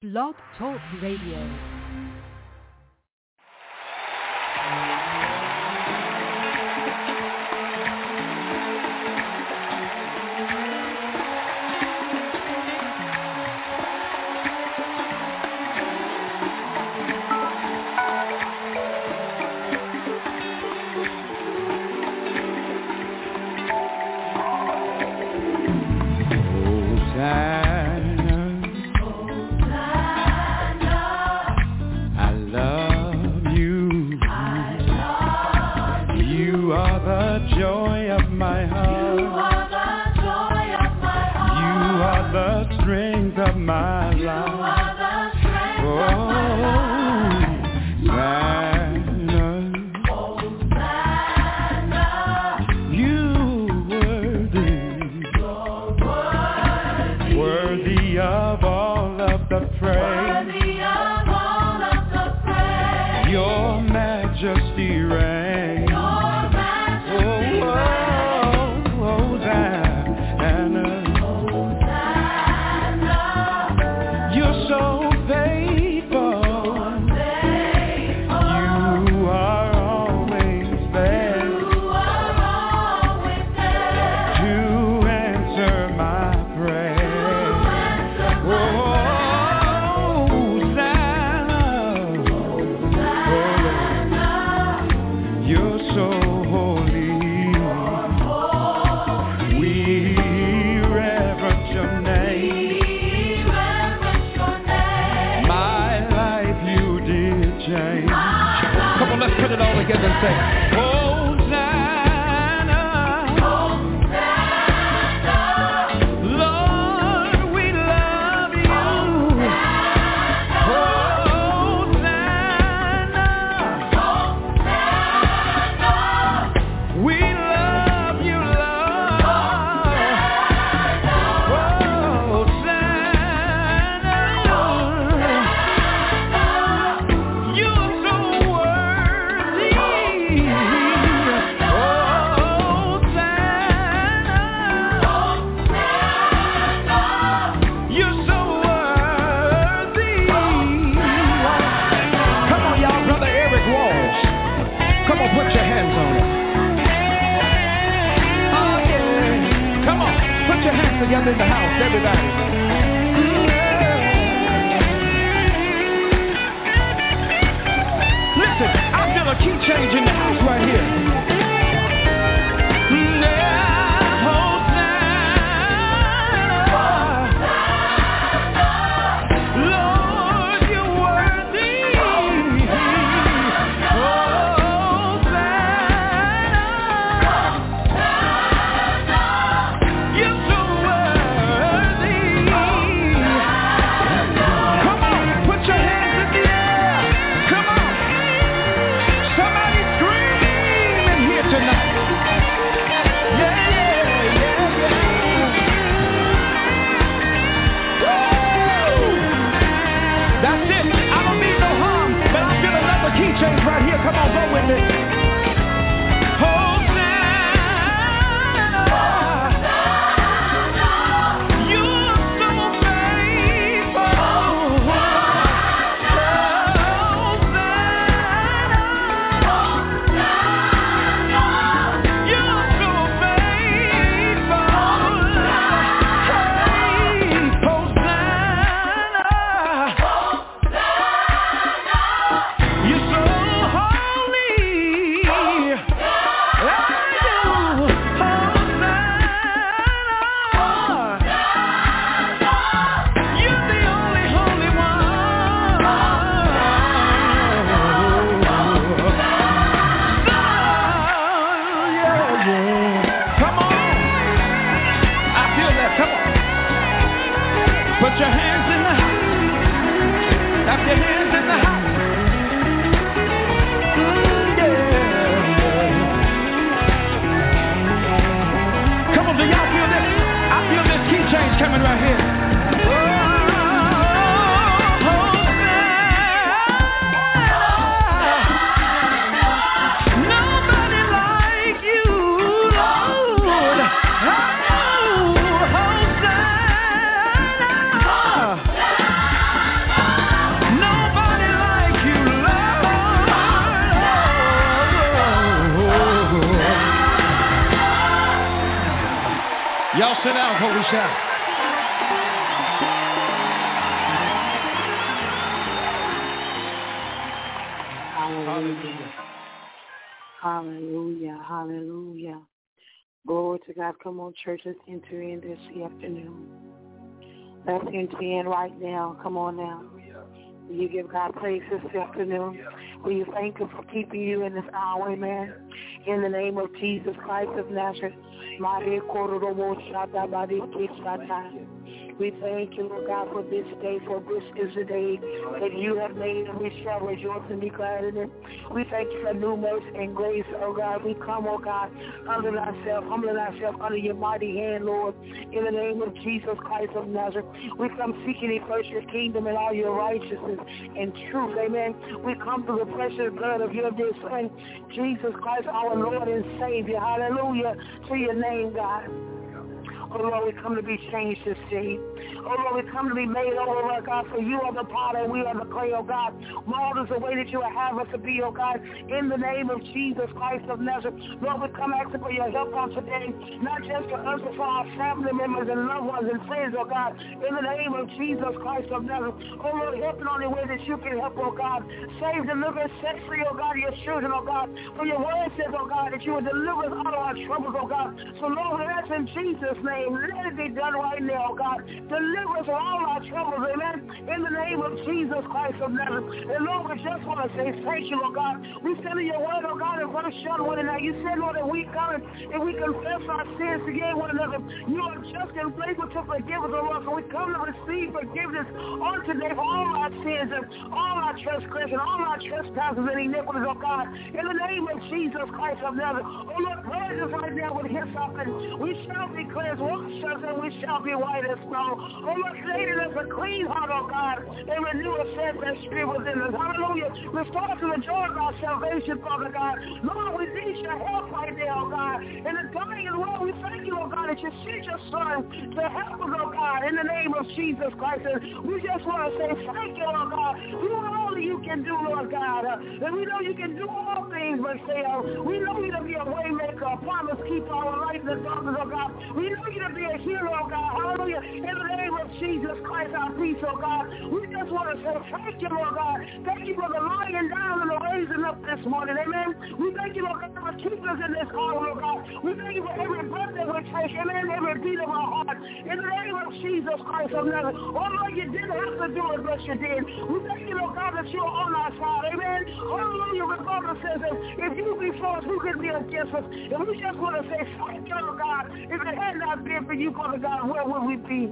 Blog Talk Radio. Yeah. Sit down before we shout. Hallelujah. Hallelujah. Hallelujah. Glory to God. Come on, church. Let's enter in this afternoon. Let's enter in right now. Come on now. Will you give God praise this afternoon? Will you thank Him for keeping you in this hour, amen? In the name of Jesus Christ of Nazareth. We thank you, Lord God, for this day, for this is the day that you have made, and we shall rejoice and be glad in it. We thank you for new mercy and grace, oh God. We come, oh God, humbling ourselves under your mighty hand, Lord, in the name of Jesus Christ of Nazareth. We come seeking ye first your kingdom and all your righteousness and truth, amen. We come through the precious blood of your dear Son, Jesus Christ, our Lord and Savior. Hallelujah to your name, God. Oh, Lord, we come to be changed this day. Oh, Lord, we come to be made over, Lord God, for you are the potter and we are the clay, oh God. Mold us the way that you will have us to be, oh God, in the name of Jesus Christ of Nazareth. Lord, we come asking for your help on today, not just for us, but for our family members and loved ones and friends, oh God, in the name of Jesus Christ of Nazareth. Oh, Lord, help in only way that you can help, oh God. Save, deliver, set free, oh God, your children, oh God. For your word says, oh God, that you will deliver us out of our troubles, oh God. So, Lord, we ask in Jesus' name, let it be done right now, oh God. Deliver us from all our troubles, amen, in the name of Jesus Christ of Nazareth. And Lord, we just want to say thank you, Lord God. We send in your word, oh God, in verse 1 now. You said, Lord, that we come and we confess our sins to one another. You are just and faithful to forgive us, oh Lord. So we come to receive forgiveness on today for all our sins and all our transgressions, all our trespasses and iniquities, oh God. In the name of Jesus Christ of Nazareth. Oh Lord, cleanse us right now with hyssop, and we shall be cleansed. Wash us and we shall be white as snow. Oh Lord, create in us a clean heart, oh God, and renew a steadfast spirit within us. Hallelujah. Restore us to the joy of our salvation, Father God. Lord, we need your help right now, oh God. In the dying world, we thank you, oh God, that you sent your Son to help us, oh God, in the name of Jesus Christ. And we just want to say thank you, oh God. Do what only you can do, Lord God. And we know you can do all things but fail. We know you to be a way maker, a promise keeper, our life in the darkness, oh God. We know you to be a hero, oh God. Hallelujah. In the name of Jesus Christ, our peace, oh God. We just want to say thank you, Lord God. Thank you for the lying down and the raising up this morning. Amen. We thank you, Lord God, for keeping us in this hour, Lord God. We thank you for every breath that we take. Amen. Every beat of our heart. In the name of Jesus Christ of Nazareth. Oh, Lord, you didn't have to do it, but you did. We thank you, Lord God, that you're on our side. Amen. Hallelujah. The Bible says that if you be for us, who can be against us? And we just want to say thank you, Lord God. If it had not been for you, Father God, where would we be?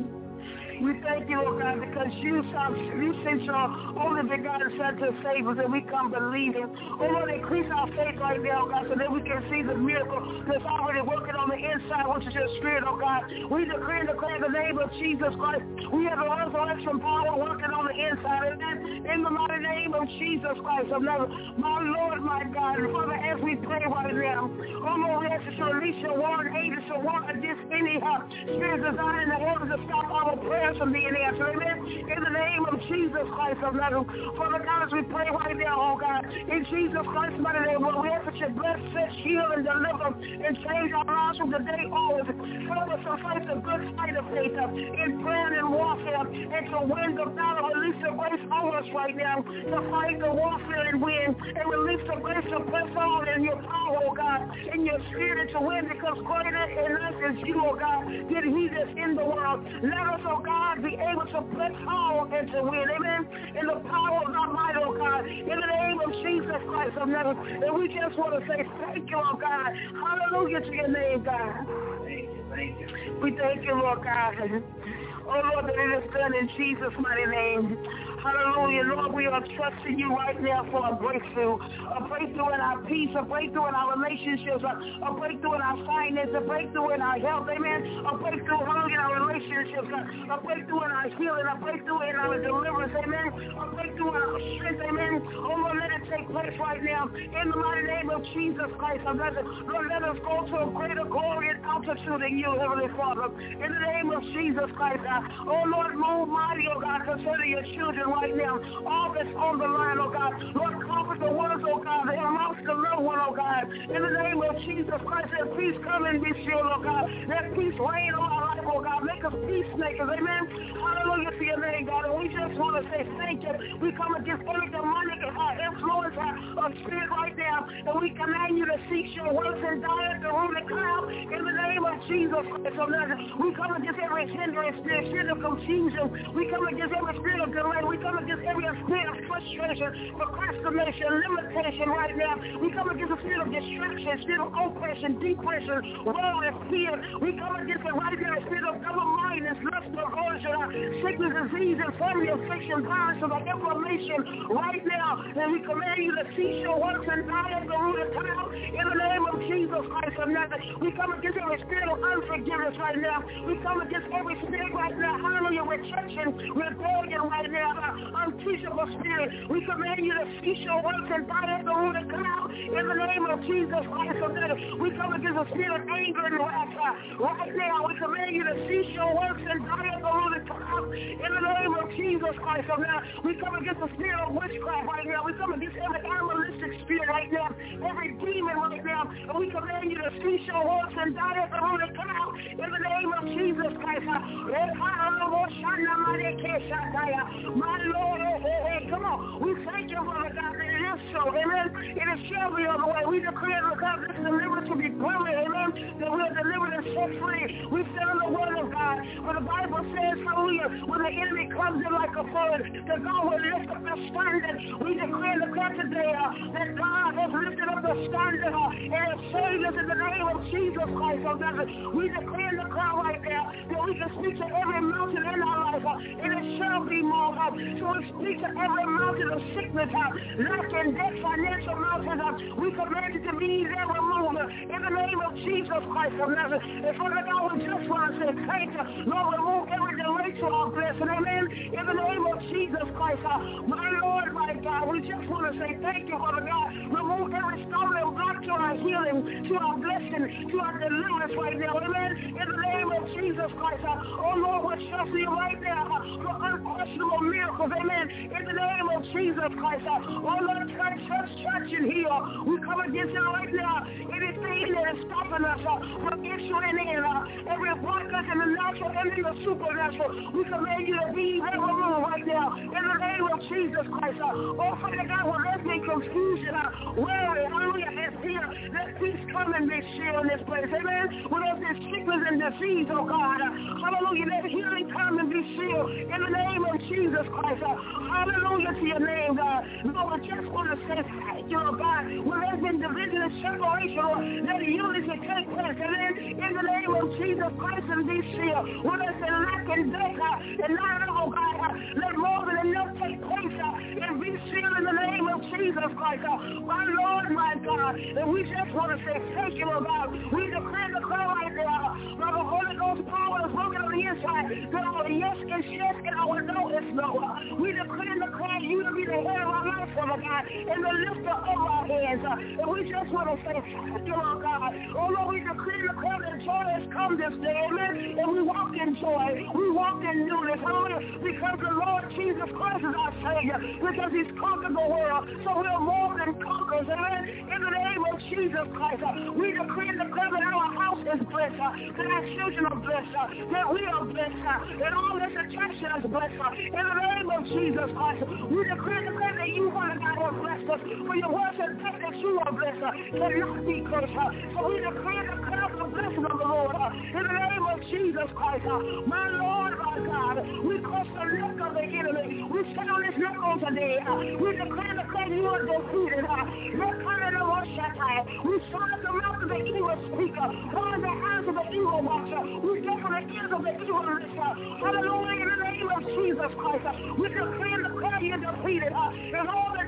We thank you, Lord God, because you sent your only begotten Son to save us, and we come believing. Oh, Lord, increase our faith right now, God, so that we can see the miracle that's already working on the inside, which is your spirit, oh God. We decree and declare the name of Jesus Christ. We have a resurrection power working on the inside, and in the mighty name of Jesus Christ of Nazareth, my Lord, my God, and Father, as we pray right now, oh, Lord, we ask you to release your warring angels to war against any spirit designed in the heavens to stop our prayers from being answered. Amen. In the name of Jesus Christ of Nazareth. Father God, as we pray right now, oh God, in Jesus Christ's mighty name, Lord, we ask that you bless, set, heal, and deliver, and change our lives from today onwards. Help us to fight the good fight of faith in prayer and warfare, and to win the battle. Release the grace over us right now to fight the warfare and win, and release the grace to press on in your power, oh God, in your spirit to win, because greater in us is you, oh God, than he that's in the world. Let us, oh God, be able to press on and to win, amen, in the power of our might, oh God, in the name of Jesus Christ of Nazareth. And we just want to say thank you, oh God. Hallelujah to your name, God. Thank you. We thank you, Lord God. Oh, Lord, that it is done in Jesus' mighty name. Hallelujah. Lord, we are trusting you right now for a breakthrough in our peace, a breakthrough in our relationships, a breakthrough in our finances, a breakthrough in our health, amen, a breakthrough in our relationships, a breakthrough in our healing, a breakthrough in our deliverance, amen, a breakthrough in our strength, amen. Oh, Lord, let it take place right now. In the mighty name of Jesus Christ of Nazareth, Lord, let us go to a greater glory and altitude in you, Heavenly Father. In the name of Jesus Christ, oh Lord, move mighty, oh God, concerning your children right now. All that's on the line, oh God. Lord, comfort the ones, oh God, that have lost the loved one, oh God. In the name of Jesus Christ, let peace come and be still, oh God. Let peace reign on our life, oh God. Make us peacemakers, amen. Hallelujah to your name, God. And we just want to say thank you. We come against every demonic influence of spirit right now. And we command you to cease your works and die at the root and cloud. In the name of Jesus Christ of Nazareth, we come against every hindrance spirit of confusion. We come against every spirit of delay. We come against every spirit of frustration, procrastination, limitation right now. We come against the spirit of distraction, spirit of oppression, depression, worry, fear. We come against it right now, spirit of double-mindedness, lust, aversion, sickness, disease, infirmity, affliction, violence, and inflammation right now. And we command you to cease your works and die at the root of time. In the name of Jesus Christ of Nazareth, we come against every spirit of unforgiveness right now. We come against every spirit right now, hallelujah, rejection, rebellion right now, unteachable spirit. We command you to cease your works and die at the root of time. In the name of Jesus Christ of Nazareth, we come against the spirit of anger and wrath right now. We command you to cease your works and die at the root of time. In the name of Jesus Christ of Nazareth, we come against the spirit of witchcraft right now. We come against every animalistic spirit right now, every demon right now, and we command you to cease your works and die at the root of time. In the name of Jesus Christ. My Lord, come on. We thank you, Father God, that it is so. Amen. It is shall be on the way. We declare the God this deliverance to be permanent. Amen. That we are delivered and set free. We stand on the word of God. But the Bible says, hallelujah, when the enemy comes in like a flood, that God will lift up the standard. We declare the God today that God has lifted up the standard and has saved us in the name of Jesus Christ of Nazareth. We declare the cloud right now that we can speak to every mountain in our life and it shall be moved up. So we speak to every mountain of sickness, lack and death, financial mountains. We command it to be there removed in the name of Jesus Christ of Nazareth. And for the God, we just want to say thank you. Lord, remove every delay to our blessing. Amen. In the name of Jesus Christ, my Lord, my God, we just want to say thank you, Father God. Remove every stumbling block to our healing, to our blessing, to our deliverance right now. Amen. In the name of Jesus Christ, oh Lord, we're trusting you right now for unquestionable miracles. Amen. In the name of Jesus Christ, oh Lord, touch and heal. We come against it right now. Anything that is stopping us from issuing in every blockage in the natural and in the supernatural, we command you to be removed right now. In the name of Jesus Christ, oh Father God, when there's been confusion, worry, hallelujah, and fear, let peace come and be still in this place. Amen. When there's been sickness and disease, oh God, hallelujah, let healing come and be still in the name of Jesus Christ. Hallelujah to your name, God. Lord, we just want to say thank you, oh God. When there's been division and separation, Lord, let unity take place. Amen. In the name of Jesus Christ and be still. When there's been lack and death and not enough, oh God, let more than enough take place and be still in the name of Jesus Christ. My Lord, my God. And we just want to say thank you, oh God. We declare the call right there. By the Holy Ghost power is working on the inside. That our yes is yes and our no is no. We declare and declare you to be the head of our life, Father God, and the lifter of our heads. And we just want to say thank you, oh God. Oh Lord, we declare and declare that joy has come this day, amen. And we walk in joy. We walk in newness, hallelujah, because the Lord Jesus Christ is our Savior, because he's conquered the world. So we're more than conquerors, amen. In the name of Jesus Christ, we decree and declare that our house is blessed, that our children are blessed, that we are blessed, that all this attraction is blessed. In the name of Jesus Christ, we decree and declare that you, Father God, will bless us. For your word says that you are blessed, cannot be cursed. So we decree and declare the blessing of the Lord. In the name of Jesus Christ, my Lord, my God, we crush the neck of the enemy. We stand on his neck on today. We declare and declare you are defeated. We silence the mouth of the evil speaker, blind the eyes of the evil watcher. We deafen the ears of the evil listener. Hallelujah, in the name of Jesus Christ, we declare and declare you defeated. And all the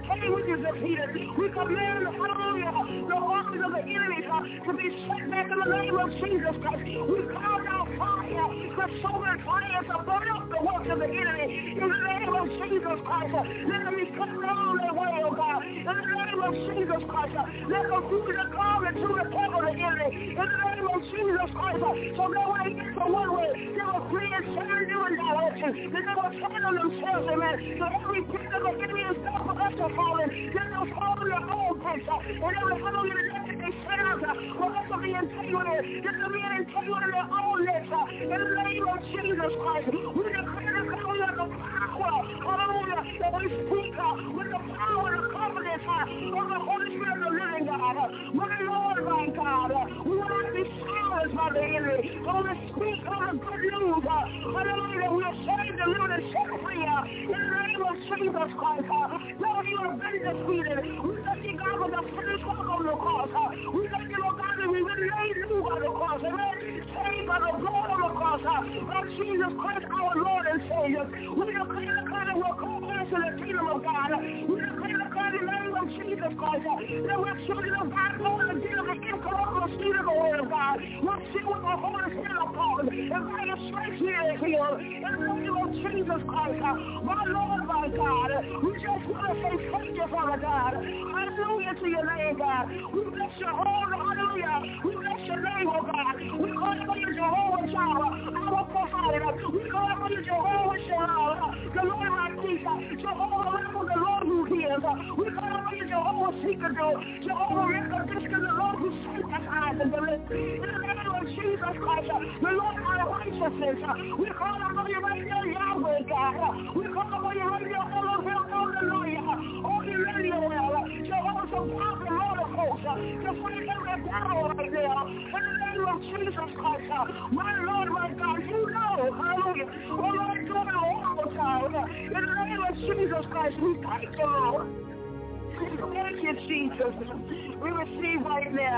decay which is defeated. We command, hallelujah, the armies of the enemy to be set back in the name of Jesus Christ. We call down fire, consuming fire to burn up the works of the enemy in the name of Jesus Christ. Let them be cut down their way, oh God. In the name of Jesus Christ, let them do the calling to the camp of the enemy. In the name of Jesus Christ, so that when they get to one way, they will flee in 7 different directions. That they will turn on themselves, amen. So every pit of the enemy is not for us to fall in. Then they'll fall in their own pits. And every hallelujah that they set out for us to be integrated. Just to be integrated in their own lips. In the name of Jesus Christ, we declare the glory of the power, hallelujah, that we speak with the power and the confidence of the Holy Spirit of the living God. My Lord, my God, we will not be silenced by the enemy. But we speak of the good news, hallelujah, we are saved, delivered, and set free in the name of Jesus Christ. Lord, you have been defeated. We thank you, God, for the finished work on the cross. We thank you, Lord God, that we were laid low by the cross. Amen. Saved by the blood on the cross of Jesus Christ, our Lord and Savior. We declare the kind of we're called to the kingdom of God. We declare the kind of name of Jesus Christ that we're children of God, born again of the incorruptible seed of the word of God. We're filled with the Holy Spirit of God. And by your strength here is healed. In the name of Jesus Christ, my Lord, my God, we just want to say thank you, Father God. Hallelujah to your name, God. We bless your whole, hallelujah. We bless your name, oh God. We call upon you, Jehovah Jireh, our provider. We call upon you, Jehovah Shalom, the Lord our peace. Jehovah Rapha, the Lord who heals. We call upon you, Jehovah Seekado, Jehovah Rekadishka, the Lord who sanctifies and delivers. In the name of Jesus Christ, the Lord our righteousness. We call upon you right now, Yahweh, God. We call upon you right now, Elohim, hallelujah. Oh, Emmanuel, Jehovah Sabbath, the Lord of hosts, to fight every battle right now. In the name of Jesus Christ, my Lord, my God, you know, hallelujah. Oh, Lord, do it all the time. In the name of Jesus Christ, we thank you, Lord. Thank you, Jesus. We receive right now.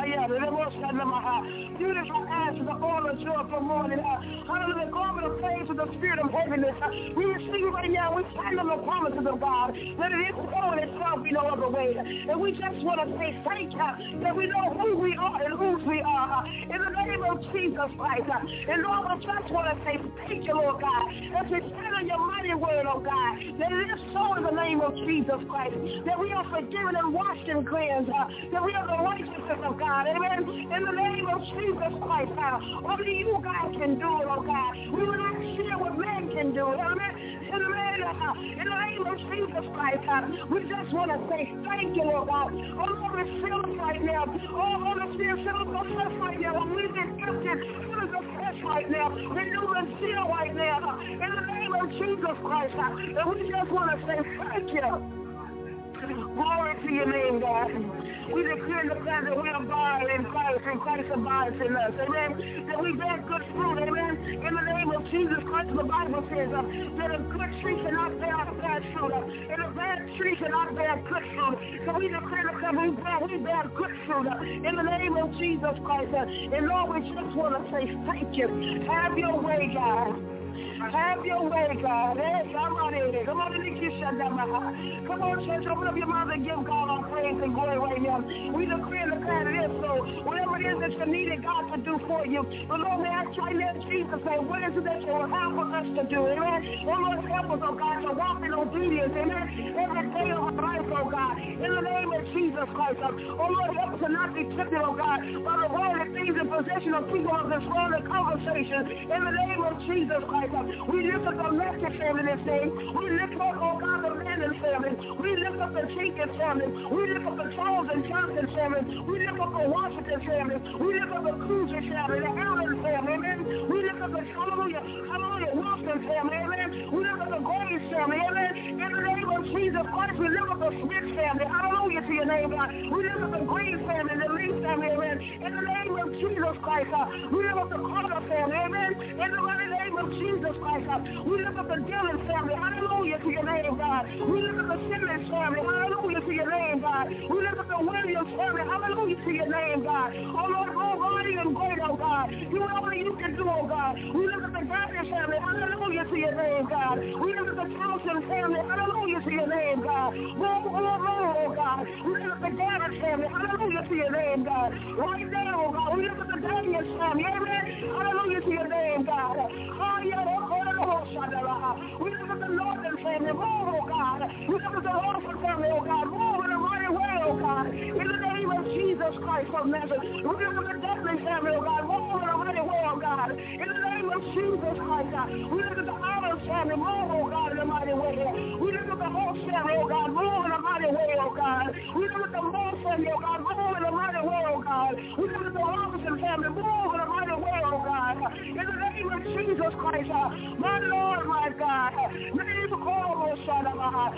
Beautiful answer, the oil of joy for morning. Hallelujah, the garment of praise with the spirit of heaviness. We receive right now. We stand on the promises of God. That it is so in itself, be no other way. And we just want to say thank you that we know who we are and whose we are. In the name of Jesus Christ. And Lord, we just want to say thank you, Lord God. As we stand on your mighty word, oh God, that it is so in the name of Jesus Christ. That we are forgiven and washed and cleansed. That we are the righteousness of God. Amen. In the name of Jesus Christ. Only you, God, can do it, oh God. We will not share what man can do. Amen. In the name of Jesus Christ, we just want to say thank you, Lord God. Oh, Lord, fill us right now. Oh, Holy Spirit, fill us afresh right now. When we've been gifted, fill us afresh right now. Renew and seal right now. In the name of Jesus Christ. And we just want to say thank you. Glory to your name, God. We declare in the fact that we abide in Christ and Christ abides in us. Amen. That we bear good fruit. Amen. In the name of Jesus Christ, the Bible says that a good tree cannot bear bad fruit. And a bad tree cannot bear good fruit. So we declare the fact that we bear good fruit. In the name of Jesus Christ. And Lord, we just want to say thank you. Have your way, God. Have your way, God. Come on, church, open up your mouth and give God our praise and glory right now. We declare the kind of this, so whatever it is that you needed God to do for you. But Lord, may I try that Jesus say, what is it that you will have for us to do? Amen. Oh Lord, help us, oh God, to walk in obedience. Amen. Every day of our life, oh God. In the name of Jesus Christ. Oh Lord, help us to not be tempted, oh God, by the worldly things and possession of people of this worldly conversation. In the name of Jesus Christ. We lift up the Lester family this day. We lift up, oh God, the Landon family. We lift up the Jenkins family. We lift up the Charles and Johnson family. We lift up the Washington family. We lift up the Cruiser family, the Allen family, amen. We lift up the Wilson family, amen. We lift up the Graves family, amen. In the name of Jesus Christ, we lift up the Smith family. Hallelujah to your name, God. We lift up the Green family, the Lee family, amen. In the name of Jesus Christ, we lift up the Carter family, amen. In the mighty name of Jesus Christ, we lift up the Dillon family. Hallelujah to your name, God. We lift up the Simmons family. Hallelujah to your name, God. We lift up the Williams family. Hallelujah to your name, God. Oh Lord, mighty and great, oh God. Do what only you can do, oh God. We lift up the Gardner family. Hallelujah to your name, God. We lift up the Townsend family. Hallelujah to your name, God. Move, oh God. We lift up the Garrett family. Hallelujah to your name, God. Right now, oh God. We lift up the Daniels family. Amen. Hallelujah to your name, God. We lift up the Northern family. Move, oh God. We lift up the Lawson family, oh God. Move in a mighty way, oh God. In the name of Jesus Christ of Nazareth. We lift up the Dudley family, oh God. Move in a mighty way, oh God. In the name of Jesus Christ, God. We lift up the Arnold family. Move, oh God, in a mighty way. We lift up the whole family, oh God. Move in a mighty way, oh God. We lift up the Moore family, oh God. Move in a mighty way, oh God. We lift up the Robinson family. Move in a mighty way, oh God. In the name of Jesus Christ, my Lord, my God. Name of all of us,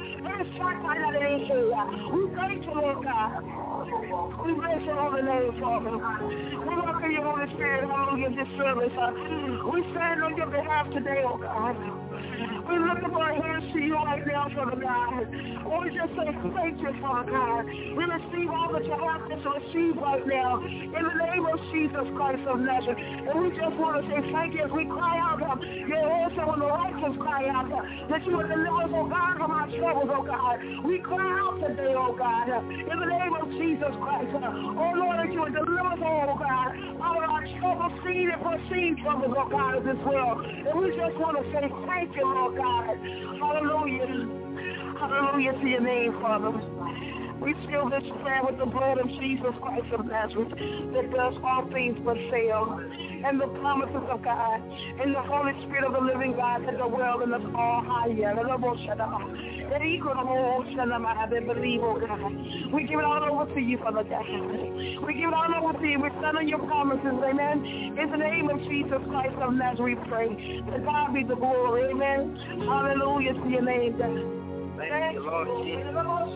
we thank you, Lord God. We bless your holy name, Father. We welcome your Holy Spirit, hallelujah, in this service. We stand on your behalf today, oh God. We lift up our hands to you right now, Father God. We just say thank you, Father God. We receive all that you have to receive right now in the name of Jesus Christ of Nazareth. And we just want to say thank you as we cry out. Your also when the righteous cry out that you will deliver us, oh God, from our troubles, oh God. We cry out today, oh God, in the name of Jesus Christ. Oh Lord, that you will deliver us, oh God, out of our troubles, seen and foreseen troubles, oh God, of this world. And we just want to say thank you, Lord God. Hallelujah. Hallelujah to your name, Father. We seal this prayer with the blood of Jesus Christ of Nazareth that does all things but fail. And the promises of God and the Holy Spirit of the living God that dwell in us all higher. That he could believe, oh God. We give it all over to you, Father God. We give it all over to you. We stand on your promises, amen. In the name of Jesus Christ of Nazareth, we pray. To God be the glory, amen. Hallelujah to your name, God. Thank you, Lord Jesus.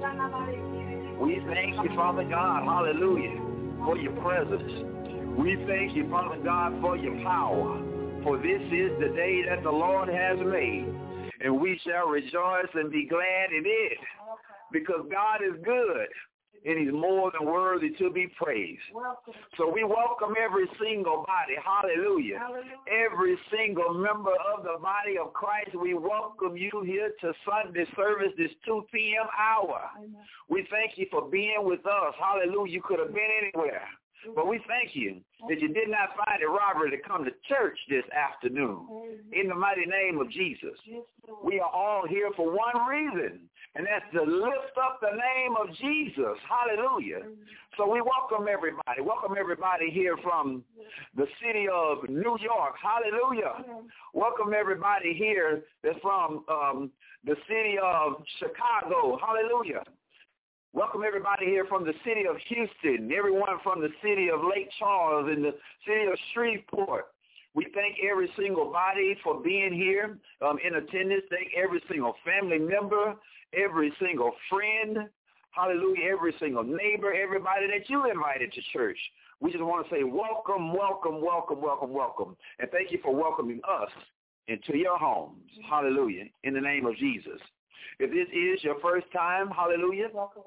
We thank you, Father God, hallelujah, for your presence. We thank you, Father God, for your power. For this is the day that the Lord has made, and we shall rejoice and be glad in it, because God is good, and he's more than worthy to be praised. So we welcome every single body, hallelujah. Every single member of the body of Christ, we welcome you here to Sunday service, this 2 p.m. hour. We thank you for being with us, hallelujah. You could have been anywhere, but we thank you that you did not find it robbery to come to church this afternoon. In the mighty name of Jesus, we are all here for one reason, and that's to lift up the name of Jesus. Hallelujah. So we welcome everybody. Welcome everybody here from the city of New York. Hallelujah. Welcome everybody here that's from the city of Chicago. Hallelujah. Welcome everybody here from the city of Houston, everyone from the city of Lake Charles and the city of Shreveport. We thank every single body for being here in attendance. Thank every single family member, every single friend, hallelujah, every single neighbor, everybody that you invited to church. We just want to say welcome, welcome, welcome, welcome, welcome. And thank you for welcoming us into your homes. Hallelujah, in the name of Jesus. If this is your first time, hallelujah.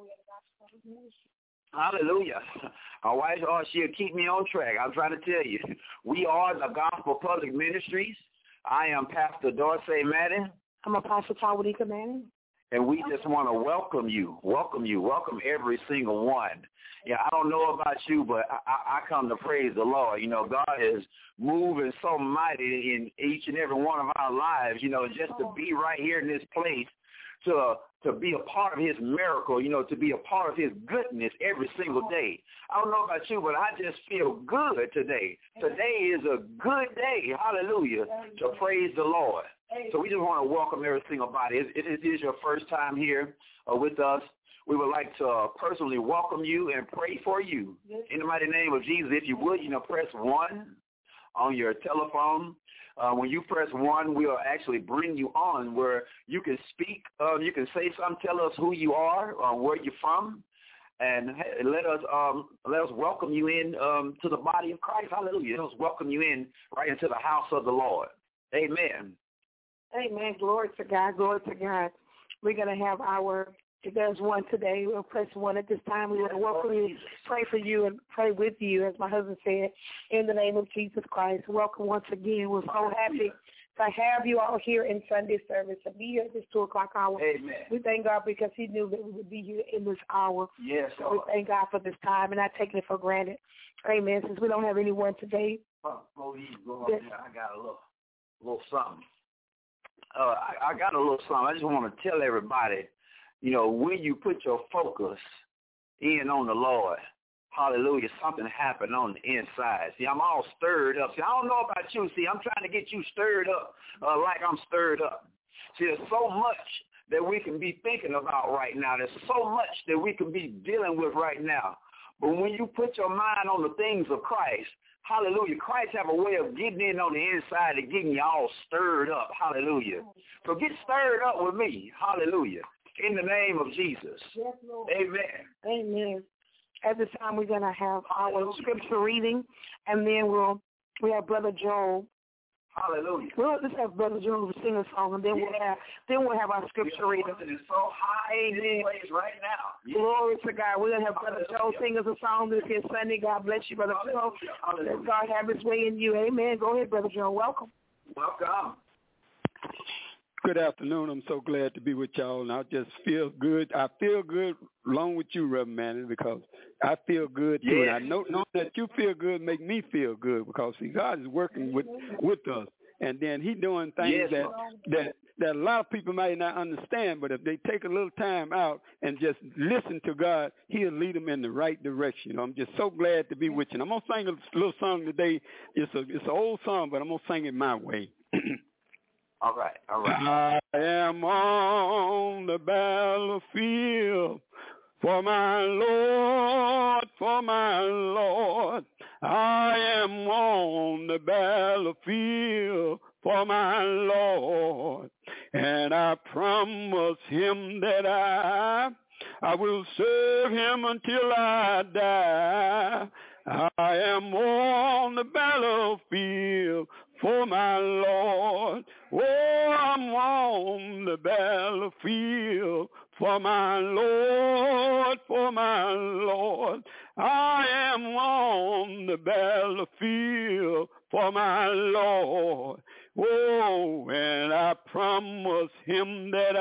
Hallelujah. My wife, she'll keep me on track. I'm trying to tell you. We are the Gospel Public Ministries. I am Pastor Dorsey Madden. I'm Apostle Tawadika Madden. And we just want to welcome you, welcome every single one. Yeah, I don't know about you, but I come to praise the Lord. You know, God is moving so mighty in each and every one of our lives, you know, just to be right here in this place, to be a part of his miracle, you know, to be a part of his goodness every single day. I don't know about you, but I just feel good today. Today is a good day, hallelujah, to praise the Lord. So we just want to welcome every single body. If it is your first time here with us, we would like to personally welcome you and pray for you. In the mighty name of Jesus, if you would, you know, press 1 on your telephone. When you press 1, we'll actually bring you on where you can speak. You can say something, tell us who you are, where you're from, and let us welcome you in to the body of Christ. Hallelujah. Let us welcome you in right into the house of the Lord. Amen. Amen. Glory to God. Glory to God. We're going to have if there's one today, we'll press 1 at this time. We want to welcome you, pray for you, and pray with you, as my husband said, in the name of Jesus Christ. Welcome once again. We're so happy to have you all here in Sunday service, to be here at this 2 o'clock hour. Amen. We thank God because he knew that we would be here in this hour. Yes, so we thank God for this time and not taking it for granted. Amen. Since we don't have anyone today. Before you go up there, I got a little something. I got a little something. I just want to tell everybody, when you put your focus in on the Lord, hallelujah, something happened on the inside. See, I'm all stirred up. See, I don't know about you. See, I'm trying to get you stirred up like I'm stirred up. See, there's so much that we can be thinking about right now. There's so much that we can be dealing with right now. But when you put your mind on the things of Christ, hallelujah, Christ have a way of getting in on the inside and getting you all stirred up. Hallelujah. So get stirred up with me. Hallelujah. In the name of Jesus. Yes, Lord. Amen. Amen. At this time, we're going to have our scripture reading, and then we have Brother Joel. Hallelujah. We'll just have Brother Joel sing a song, and then we'll have our scripture reading. It's so high in this place right now. Yes. Glory to God. We're going to have Brother Joel sing us a song this here Sunday. God bless you, Brother Joel. Let God have his way in you. Amen. Go ahead, Brother Joel. Welcome. Welcome. Good afternoon. I'm so glad to be with y'all, and I just feel good. I feel good along with you, Reverend Manny, because I feel good too. Yeah. And I know that you feel good make me feel good because, see, God is working with us, and then he doing things that a lot of people might not understand, but if they take a little time out and just listen to God, he'll lead them in the right direction. I'm just so glad to be with you. And I'm going to sing a little song today. It's an old song, but I'm going to sing it my way. All right. I am on the battlefield for my Lord, for my Lord. I am on the battlefield for my Lord. And I promise him that I will serve him until I die. I am on the battlefield for my Lord. Oh, I'm on the battlefield for my Lord, for my Lord. I am on the battlefield for my Lord. Oh, and I promise him that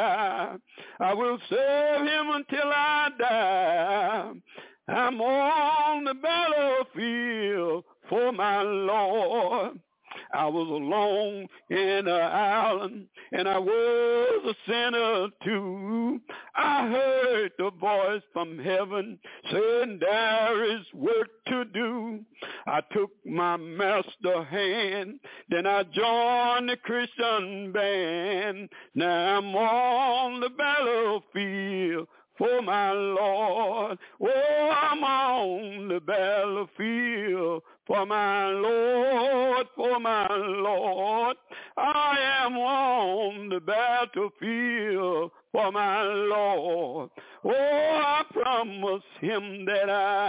I will serve him until I die. I'm on the battlefield for my Lord. I was alone in an island, and I was a sinner too. I heard the voice from heaven saying there is work to do. I took my master's hand, then I joined the Christian band. Now I'm on the battlefield for my Lord. Oh, I'm on the battlefield for my Lord, for my Lord. I am on the battlefield for my Lord. Oh, I promise him that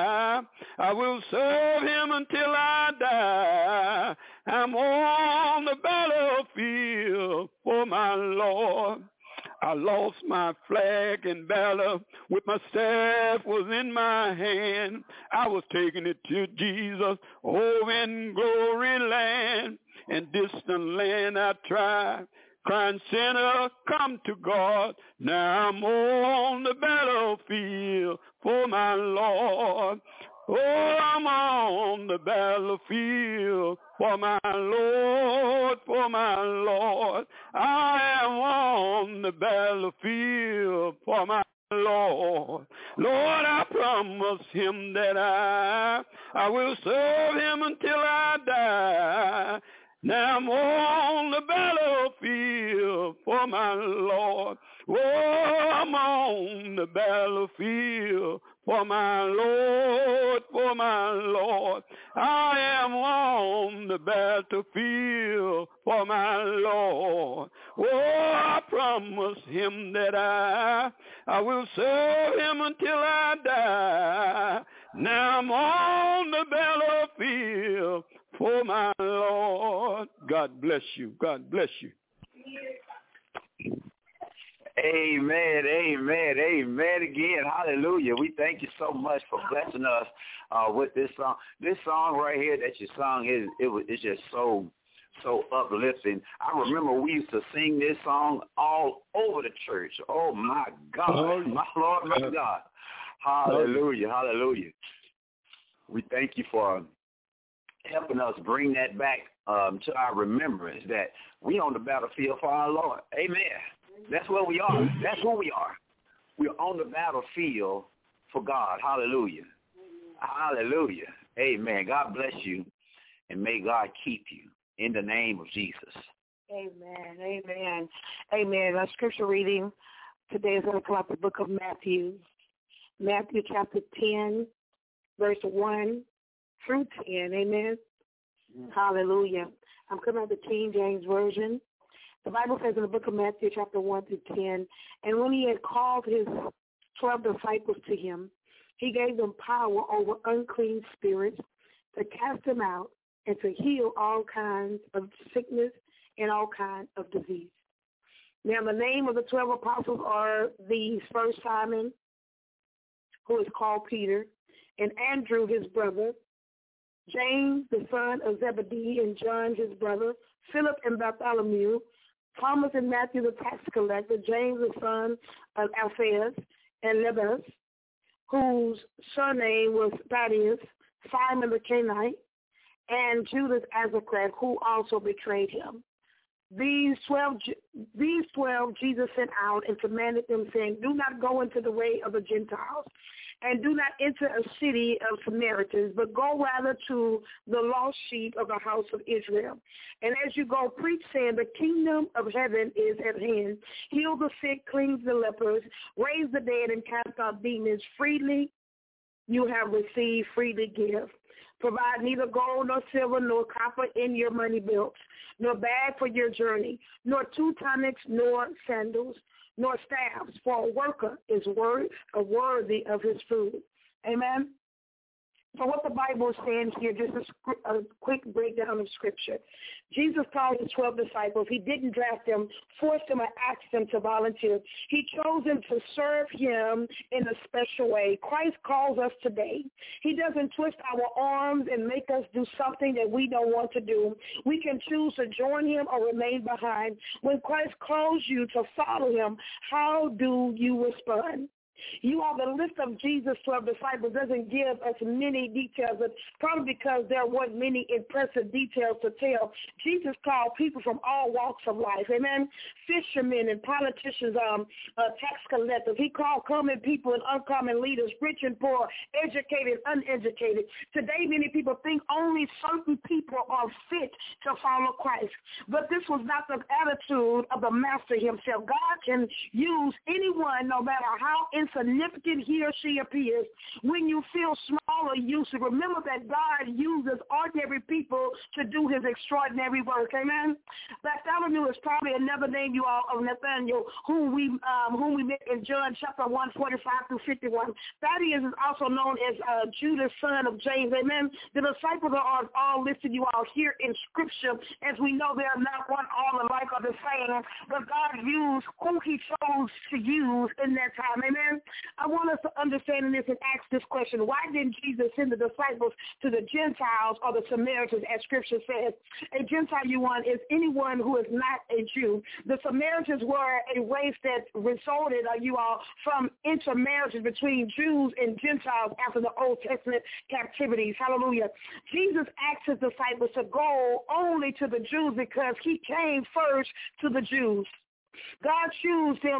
I will serve him until I die. I'm on the battlefield for my Lord. I lost my flag in battle with my staff was in my hand. I was taking it to Jesus, oh, in glory land. In distant land I tried, crying, sinner, come to God. Now I'm on the battlefield for my Lord. Oh, I'm on the battlefield for my Lord, for my Lord. I am on the battlefield for my Lord. Lord, I promise him that I will serve him until I die. Now I'm on the battlefield for my Lord. Oh, I'm on the battlefield for my Lord, for my Lord. I am on the battlefield for my Lord. Oh, I promise him that I will serve him until I die. Now I'm on the battlefield for my Lord. God bless you. God bless you. Amen, amen, amen again. Hallelujah. We thank you so much for blessing us with this song. This song right here that you sung, it's just so so uplifting. I remember we used to sing this song all over the church. Oh, my God. My Lord, my God. Hallelujah, hallelujah. We thank you for helping us bring that back to our remembrance that we on the battlefield for our Lord. Amen. That's where we are. That's who we are. We're on the battlefield for God. Hallelujah. Hallelujah. Amen. God bless you, and may God keep you in the name of Jesus. Amen. Amen. Amen. Our scripture reading today is going to come out the book of Matthew. Matthew chapter 10, verse 1 through 10. Amen. Hallelujah. I'm coming out the King James Version. The Bible says in the book of Matthew chapter 1 through 10, and when he had called his 12 disciples to him, he gave them power over unclean spirits to cast them out and to heal all kinds of sickness and all kinds of disease. Now, the name of the 12 apostles are these: first Simon, who is called Peter, and Andrew, his brother, James, the son of Zebedee, and John, his brother, Philip and Bartholomew, Thomas and Matthew, the tax collector, James, the son of Alphaeus, and Lebbaeus, whose surname was Thaddeus, Simon the Canaanite, and Judas Iscariot, who also betrayed him. These 12 Jesus sent out and commanded them, saying, do not go into the way of the Gentiles, and do not enter a city of Samaritans, but go rather to the lost sheep of the house of Israel. And as you go, preach, saying, the kingdom of heaven is at hand. Heal the sick, cleanse the lepers, raise the dead, and cast out demons. Freely you have received, freely give. Provide neither gold nor silver nor copper in your money belts, nor bag for your journey, nor 2 tunics, nor sandals, nor staffs, for a worker is worthy of his food. Amen. So what the Bible is saying here, just a quick breakdown of Scripture. Jesus called his 12 disciples. He didn't draft them, force them, or ask them to volunteer. He chose them to serve him in a special way. Christ calls us today. He doesn't twist our arms and make us do something that we don't want to do. We can choose to join him or remain behind. When Christ calls you to follow him, how do you respond? You all, the list of Jesus' 12 disciples doesn't give us many details, but probably because there weren't many impressive details to tell. Jesus called people from all walks of life, amen? Fishermen and politicians, tax collectors. He called common people and uncommon leaders, rich and poor, educated, uneducated. Today, many people think only certain people are fit to follow Christ, but this was not the attitude of the Master himself. God can use anyone, no matter how insignificant he or she appears. When you feel small or useless, remember that God uses ordinary people to do his extraordinary work. Amen. Bartholomew is probably another name, you all, of Nathaniel, whom we met in John chapter 1, 45 through 51. Thaddeus is also known as Judas, son of James. Amen. The disciples are all listed, you all, here in Scripture. As we know, they are not one all alike or the same, but God used who he chose to use in that time. Amen. I want us to understand this and ask this question. Why didn't Jesus send the disciples to the Gentiles or the Samaritans, as Scripture says? A Gentile, is anyone who is not a Jew. The Samaritans were a race that resulted, from intermarriages between Jews and Gentiles after the Old Testament captivities. Hallelujah. Jesus asked his disciples to go only to the Jews because he came first to the Jews. God chose them,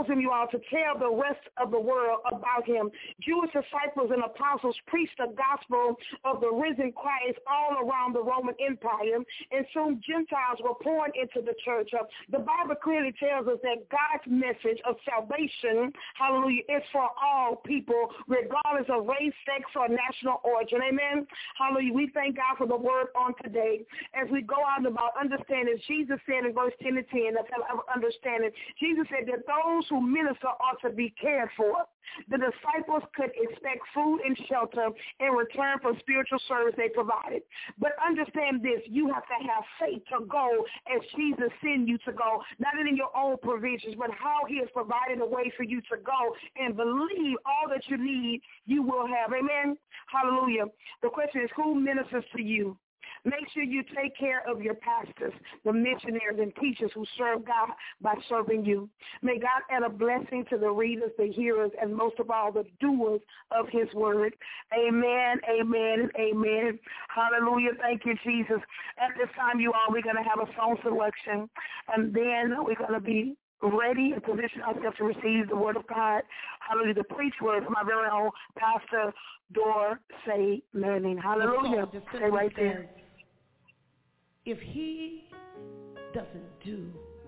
to tell the rest of the world about him. Jewish disciples and apostles preached the gospel of the risen Christ all around the Roman Empire, and soon Gentiles were poured into the church. The Bible clearly tells us that God's message of salvation, hallelujah, is for all people, regardless of race, sex, or national origin. Amen. Hallelujah. We thank God for the word on today. As we go on about understanding, Jesus said in verse 10 and 10, understanding, Jesus said that those who minister ought to be cared for. The disciples could expect food and shelter in return for spiritual service they provided. But understand this, you have to have faith to go as Jesus sent you to go, not in your own provisions, but how he has provided a way for you to go and believe all that you need, you will have. Amen. Hallelujah. The question is, who ministers to you? Make sure you take care of your pastors, the missionaries and teachers who serve God by serving you. May God add a blessing to the readers, the hearers, and most of all, the doers of his word. Amen, amen, and amen. Hallelujah. Thank you, Jesus. At this time, you all, we're going to have a song selection, and then we're going to be ready and position ourselves to receive the word of God. Hallelujah. The preach word from our very own Pastor Dorsey Manning. Hallelujah. Stay right there. If he doesn't do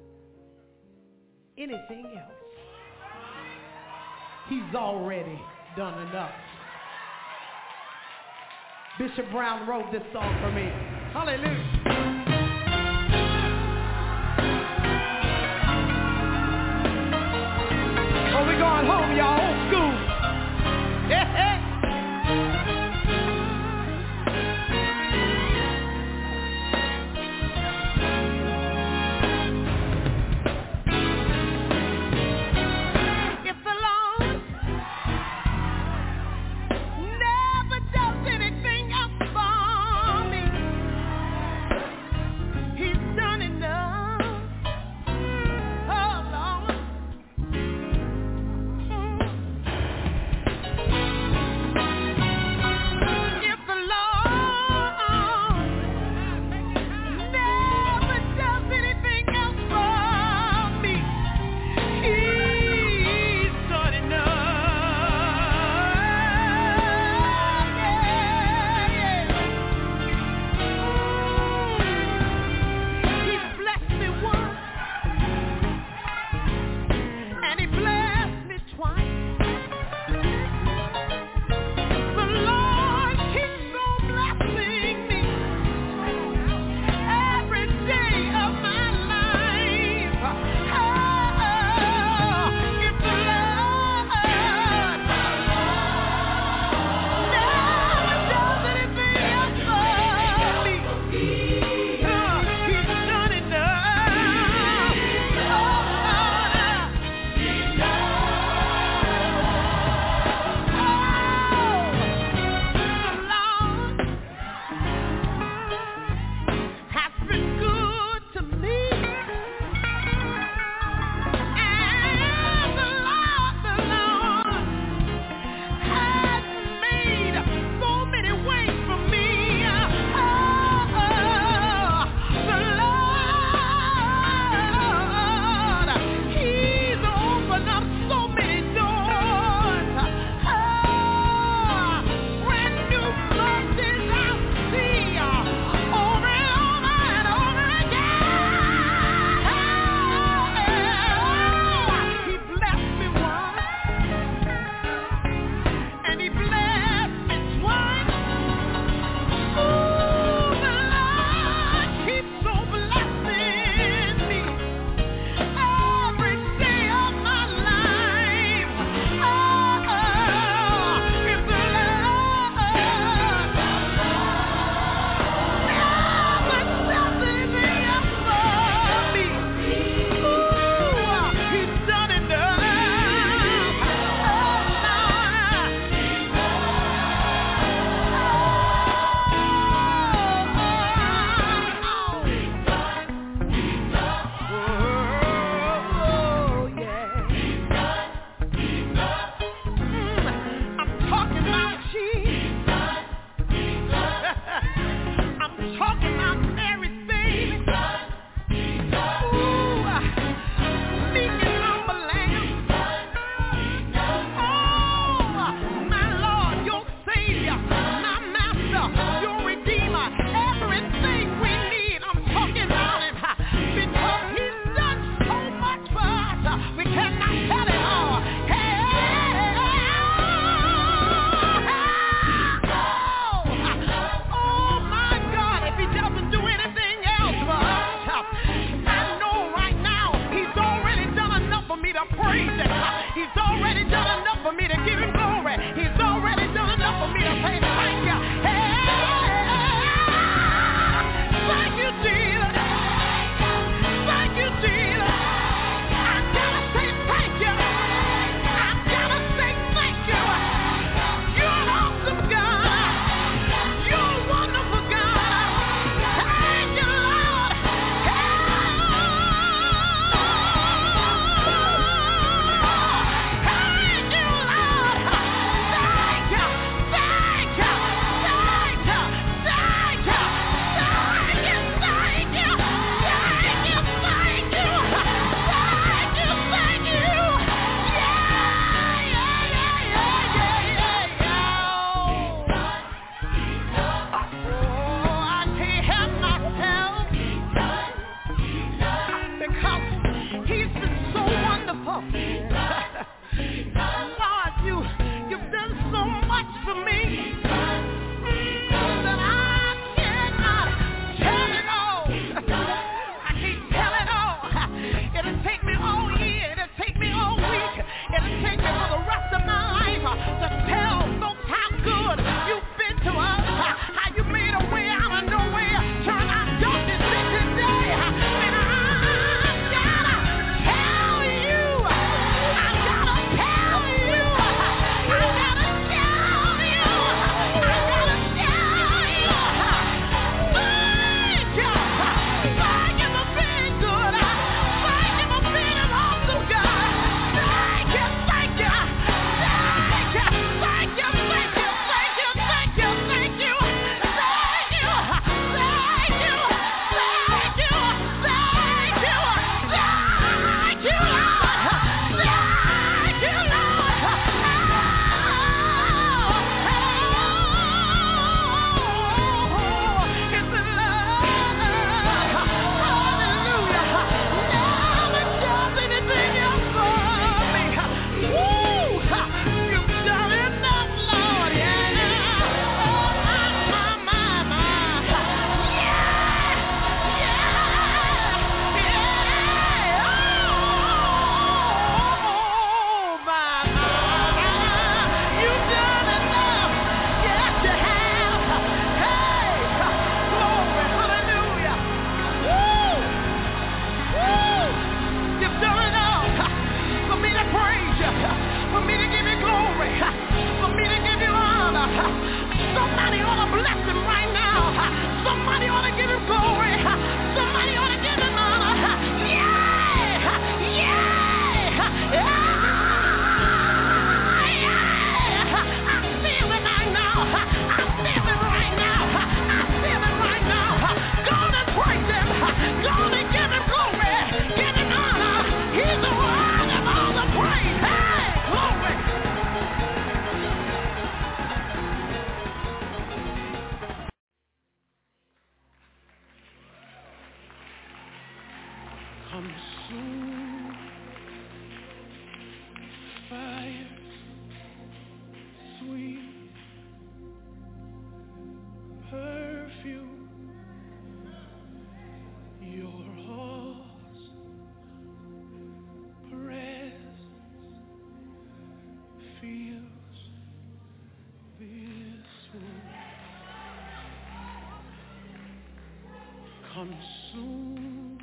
anything else, he's already done enough. Bishop Brown wrote this song for me. Hallelujah. Oh, we're going home, y'all. Old school. Yeah, yeah. consume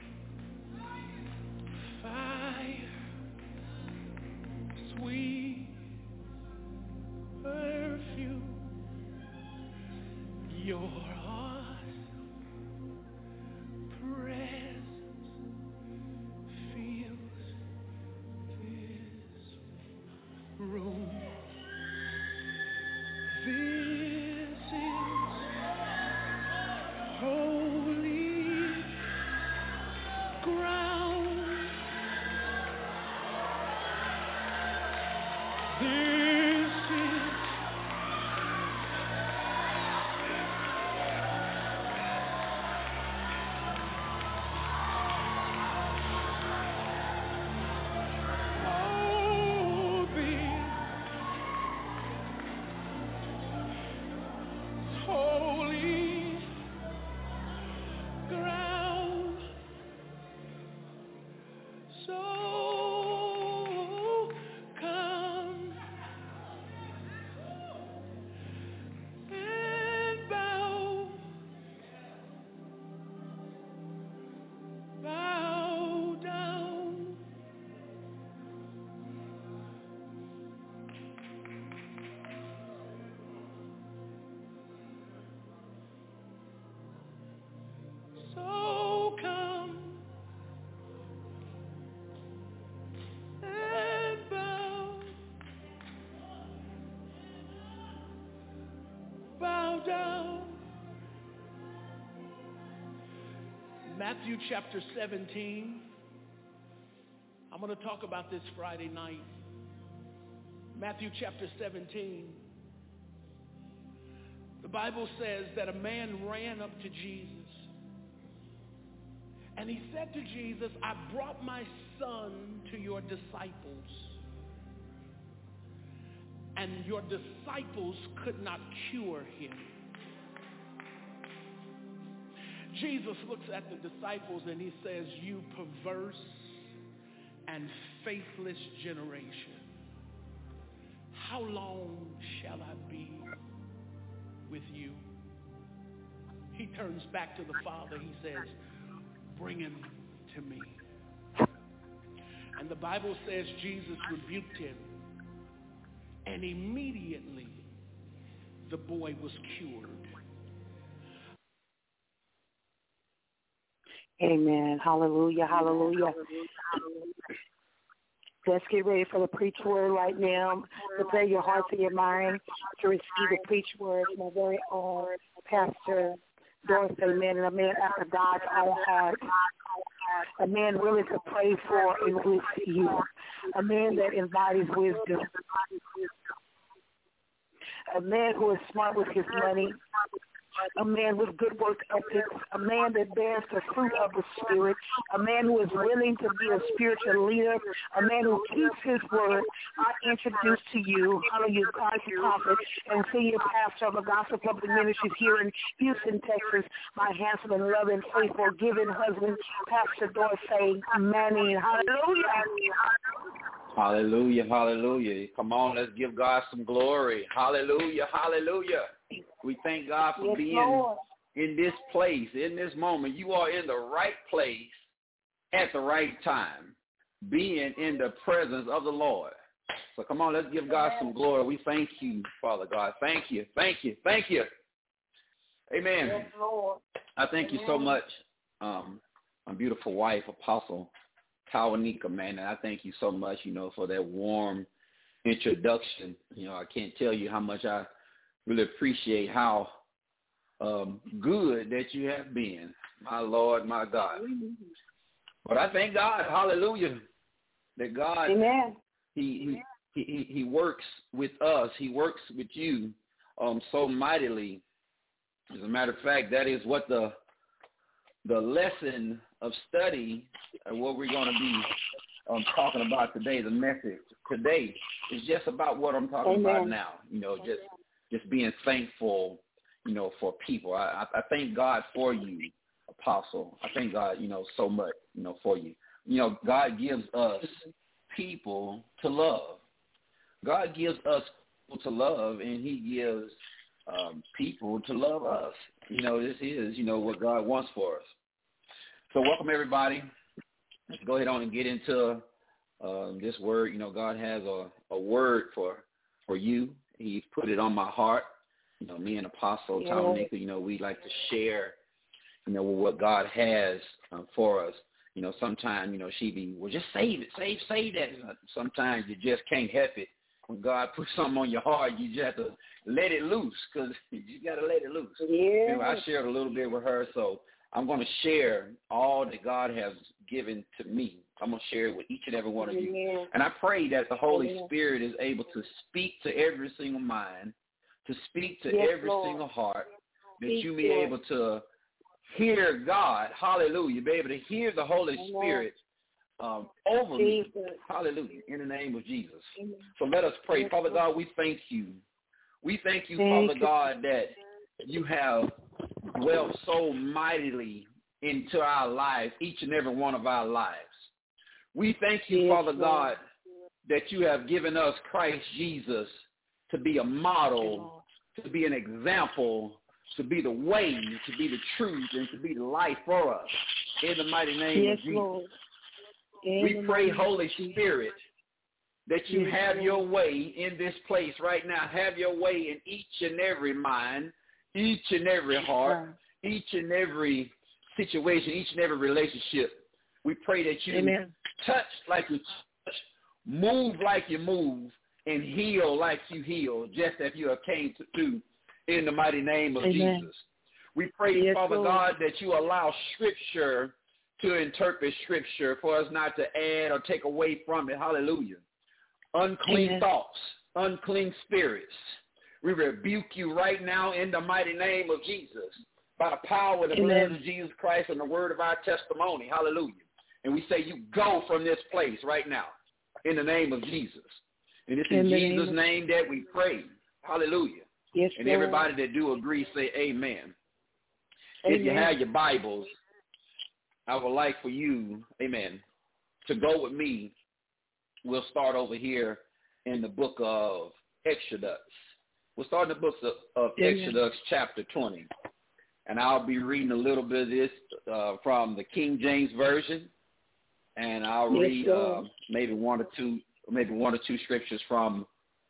fire, sweet perfume, your awesome presence fills this room. This is holy ground. This is holy ground. So come and bow down. So come and bow down. Matthew chapter 17. I'm going to talk about this Friday night. Matthew chapter 17. The Bible says that a man ran up to Jesus. And he said to Jesus, I brought my son to your disciples. And your disciples could not cure him. Jesus looks at the disciples and he says, you perverse and faithless generation, how long shall I be with you? He turns back to the Father. He says, bring him to me. And the Bible says Jesus rebuked him, and immediately the boy was cured. Amen. Hallelujah. Hallelujah. Let's get ready for the preach word right now. Prepare your hearts and your mind to receive the preach word from my very own Pastor Doris, amen, and a man after God's own heart. A man willing to pray for and with you. A man that embodies wisdom. A man who is smart with his money. A man with good work ethics, a man that bears the fruit of the Spirit, a man who is willing to be a spiritual leader, a man who keeps his word. I introduce to you, hallelujah, God's prophet and senior pastor of the Gospel Public Ministries here in Houston, Texas, my handsome and loving, faithful, giving husband, Pastor Dorsey Manning. Hallelujah. Hallelujah, hallelujah. Come on, let's give God some glory. Hallelujah, hallelujah. We thank God for being in this place, in this moment. You are in the right place at the right time, being in the presence of the Lord. So come on, let's give God some glory. We thank you, Father God. Thank you, thank you, thank you. Amen. Yes, Lord. I thank you so much, my beautiful wife, Apostle Tawanika, man, and I thank you so much, for that warm introduction. I can't tell you how much I really appreciate how good that you have been, my Lord, my God. But I thank God, hallelujah, that God, amen. He works with us. He works with you so mightily. As a matter of fact, that is what the lesson of study, what we're going to be talking about today, the message today, is just about what I'm talking about now. Just being thankful, for people. I thank God for you, Apostle. I thank God, so much, for you. God gives us people to love. God gives us people to love, and he gives people to love us. This is, what God wants for us. So welcome, everybody. Let's go ahead on and get into this word. God has a word for you. He's put it on my heart. Me and Apostle Tamanika, we like to share, what God has for us. Sometimes, she be, well, just save it, save that. Sometimes you just can't help it. When God puts something on your heart, you just have to let it loose, because you got to let it loose. Yeah. I shared a little bit with her, so I'm going to share all that God has given to me. I'm going to share it with each and every one of you. Yeah. And I pray that the Holy Spirit is able to speak to every single mind, to speak to every single heart, that you be able to hear God, hallelujah, be able to hear the Holy Spirit over me, hallelujah, in the name of Jesus. So let us pray. Father God, we thank you. We thank you, Father God, that you have dwelt so mightily into our lives, each and every one of our lives. We thank you, Father God, that you have given us Christ Jesus to be a model, to be an example, to be the way, to be the truth, and to be the life for us. In the mighty name of Jesus. Lord. We pray, Holy Spirit, that you have your way in this place right now. Have your way in each and every mind, each and every heart, each and every situation, each and every relationship. We pray that you touch like you touch, move like you move, and heal like you heal, just as you have came to do in the mighty name of Jesus. We pray, Father God, that you allow Scripture to interpret Scripture for us not to add or take away from it. Hallelujah. Unclean thoughts, unclean spirits, we rebuke you right now in the mighty name of Jesus by the power of the blood of Jesus Christ and the word of our testimony. Hallelujah. And we say you go from this place right now in the name of Jesus. And it's in Jesus' name that we pray. Hallelujah. Yes, and everybody that do agree say amen. If you have your Bibles, I would like for you, amen, to go with me. We'll start over here in the book of Exodus. We'll start in the book of Exodus chapter 20. And I'll be reading a little bit of this from the King James Version. And I'll read maybe one or two scriptures from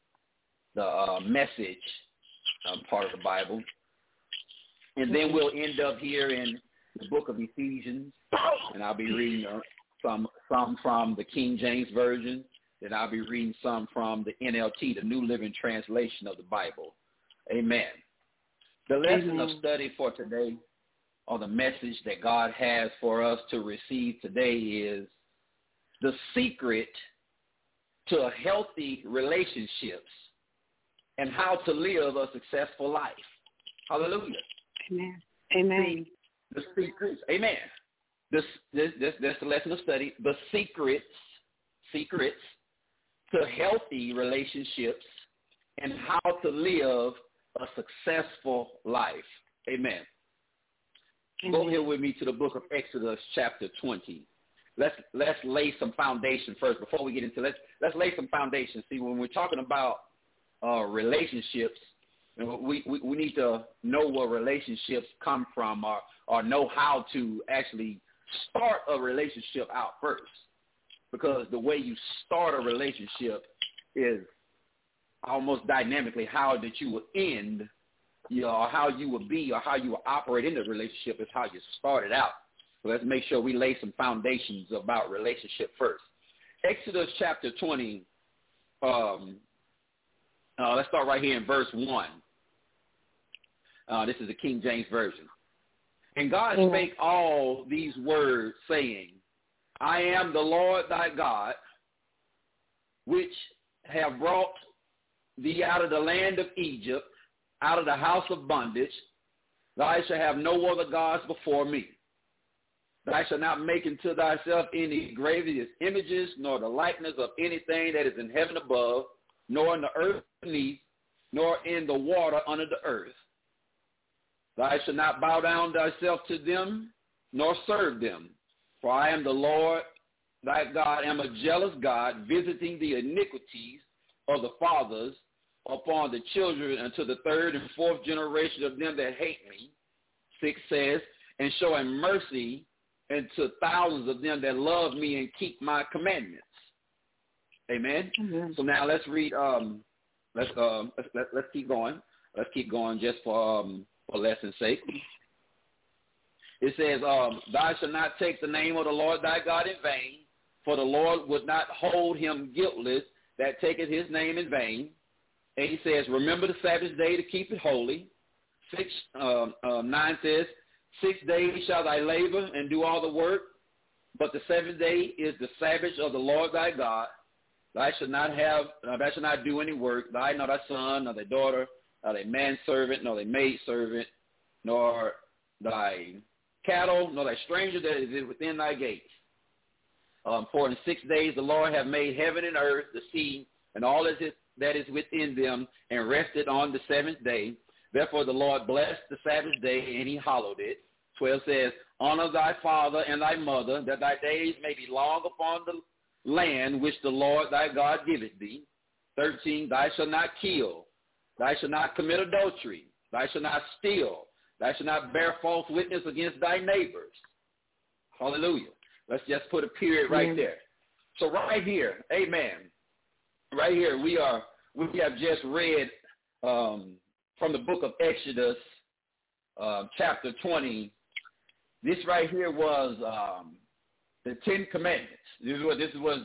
the Message part of the Bible. And then we'll end up here in the book of Ephesians, and I'll be reading some from the King James Version, then I'll be reading some from the NLT, the New Living Translation of the Bible. Amen. The lesson of study for today, or the message that God has for us to receive today, is the secret to a healthy relationships and how to live a successful life. Hallelujah. Amen. Amen. The secrets. Amen. That's the lesson of study. The secrets to healthy relationships and how to live a successful life. Amen. Go here with me to the book of Exodus chapter 20. Let's lay some foundation first before we get into let's lay some foundation. See, when we're talking about relationships, we need to know where relationships come from, or know how to actually start a relationship out first. Because the way you start a relationship is almost dynamically how that you will end, or how you will be, or how you will operate in the relationship is how you start it out. So let's make sure we lay some foundations about relationship first. Exodus chapter 20, let's start right here in verse 1. This is the King James Version. And God spake all these words, saying, I am the Lord thy God, which have brought thee out of the land of Egypt, out of the house of bondage. Thou shalt have no other gods before me. Thou shalt not make unto thyself any graven images, nor the likeness of anything that is in heaven above, nor in the earth beneath, nor in the water under the earth. Thou shalt not bow down thyself to them, nor serve them. For I am the Lord thy God, am a jealous God, visiting the iniquities of the fathers upon the children unto the third and fourth generation of them that hate me. 6 says, and showing mercy unto thousands of them that love me and keep my commandments. Amen. Mm-hmm. So now let's read. Let's keep going. Let's keep going just for lesson's sake. It says, thou shalt not take the name of the Lord thy God in vain, for the Lord would not hold him guiltless that taketh his name in vain. And he says, remember the Sabbath day to keep it holy. 9 says, 6 days shall thy labor and do all the work, but the 7th day is the Sabbath of the Lord thy God. Thou shalt not do any work, thy nor thy son, nor thy daughter, nor thy manservant, nor thy maidservant, nor thy cattle, nor thy stranger that is within thy gates. For in 6 days the Lord hath made heaven and earth, the sea, and all that is within them, and rested on the 7th day. Therefore the Lord blessed the Sabbath day, and he hallowed it. 12 says, honor thy father and thy mother, that thy days may be long upon the land which the Lord thy God giveth thee. 13, thou shalt not kill. Thou shalt not commit adultery. Thou shalt not steal. Thou shalt not bear false witness against thy neighbors. Hallelujah. Let's just put a period right there. So right here, amen. Right here, we have just read from the book of Exodus, chapter 20. This right here was the 10 Commandments. This was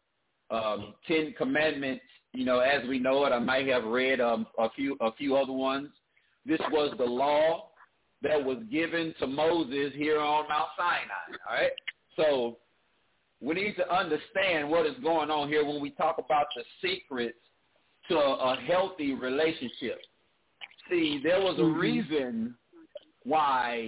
the 10 Commandments. As we know it, I might have read a few other ones. This was the law that was given to Moses here on Mount Sinai. All right. So we need to understand what is going on here when we talk about the secrets to a healthy relationship. See, there was a reason why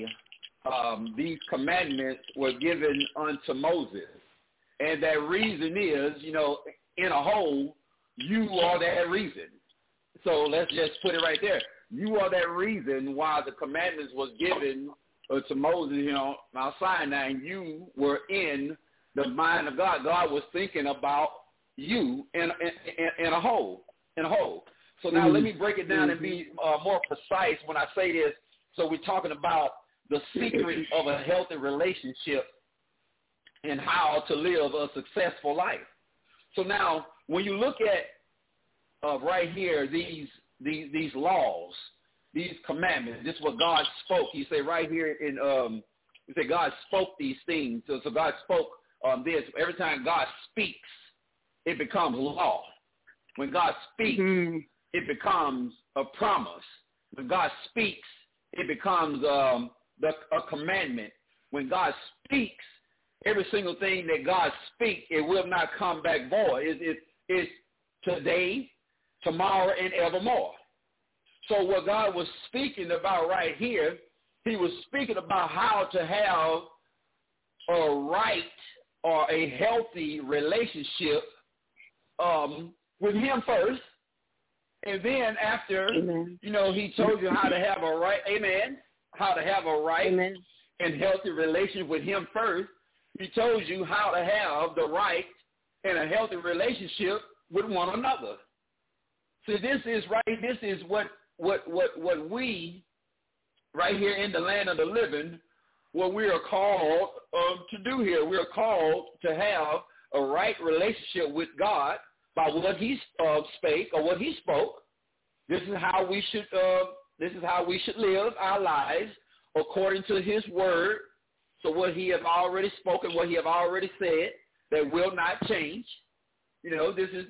these commandments were given unto Moses. And that reason is, in a whole, you are that reason. So let's just put it right there. You are that reason why the commandments was given to Moses on Mount Sinai, and you were in the mind of God. God was thinking about you in a whole. So now let me break it down and be more precise when I say this. So we're talking about the secret of a healthy relationship and how to live a successful life. So now when you look at right here, these laws, these commandments, this is what God spoke. He said right here in, he said God spoke these things. So God spoke this. Every time God speaks, it becomes law. When God speaks, it becomes a promise. When God speaks, it becomes a commandment. When God speaks, every single thing that God speaks, it will not come back void. It's today, tomorrow, and evermore. So what God was speaking about right here, he was speaking about how to have a right or a healthy relationship with him first. And then after, he told you how to have a right, how to have a right and healthy relationship with him first. He told you how to have the right and a healthy relationship with one another. So this is what we, right here in the land of the living, what we are called to do here. We are called to have a right relationship with God by what he spake or what he spoke. This is how we should live our lives according to his word. So what he have already spoken, what he have already said, that will not change. This is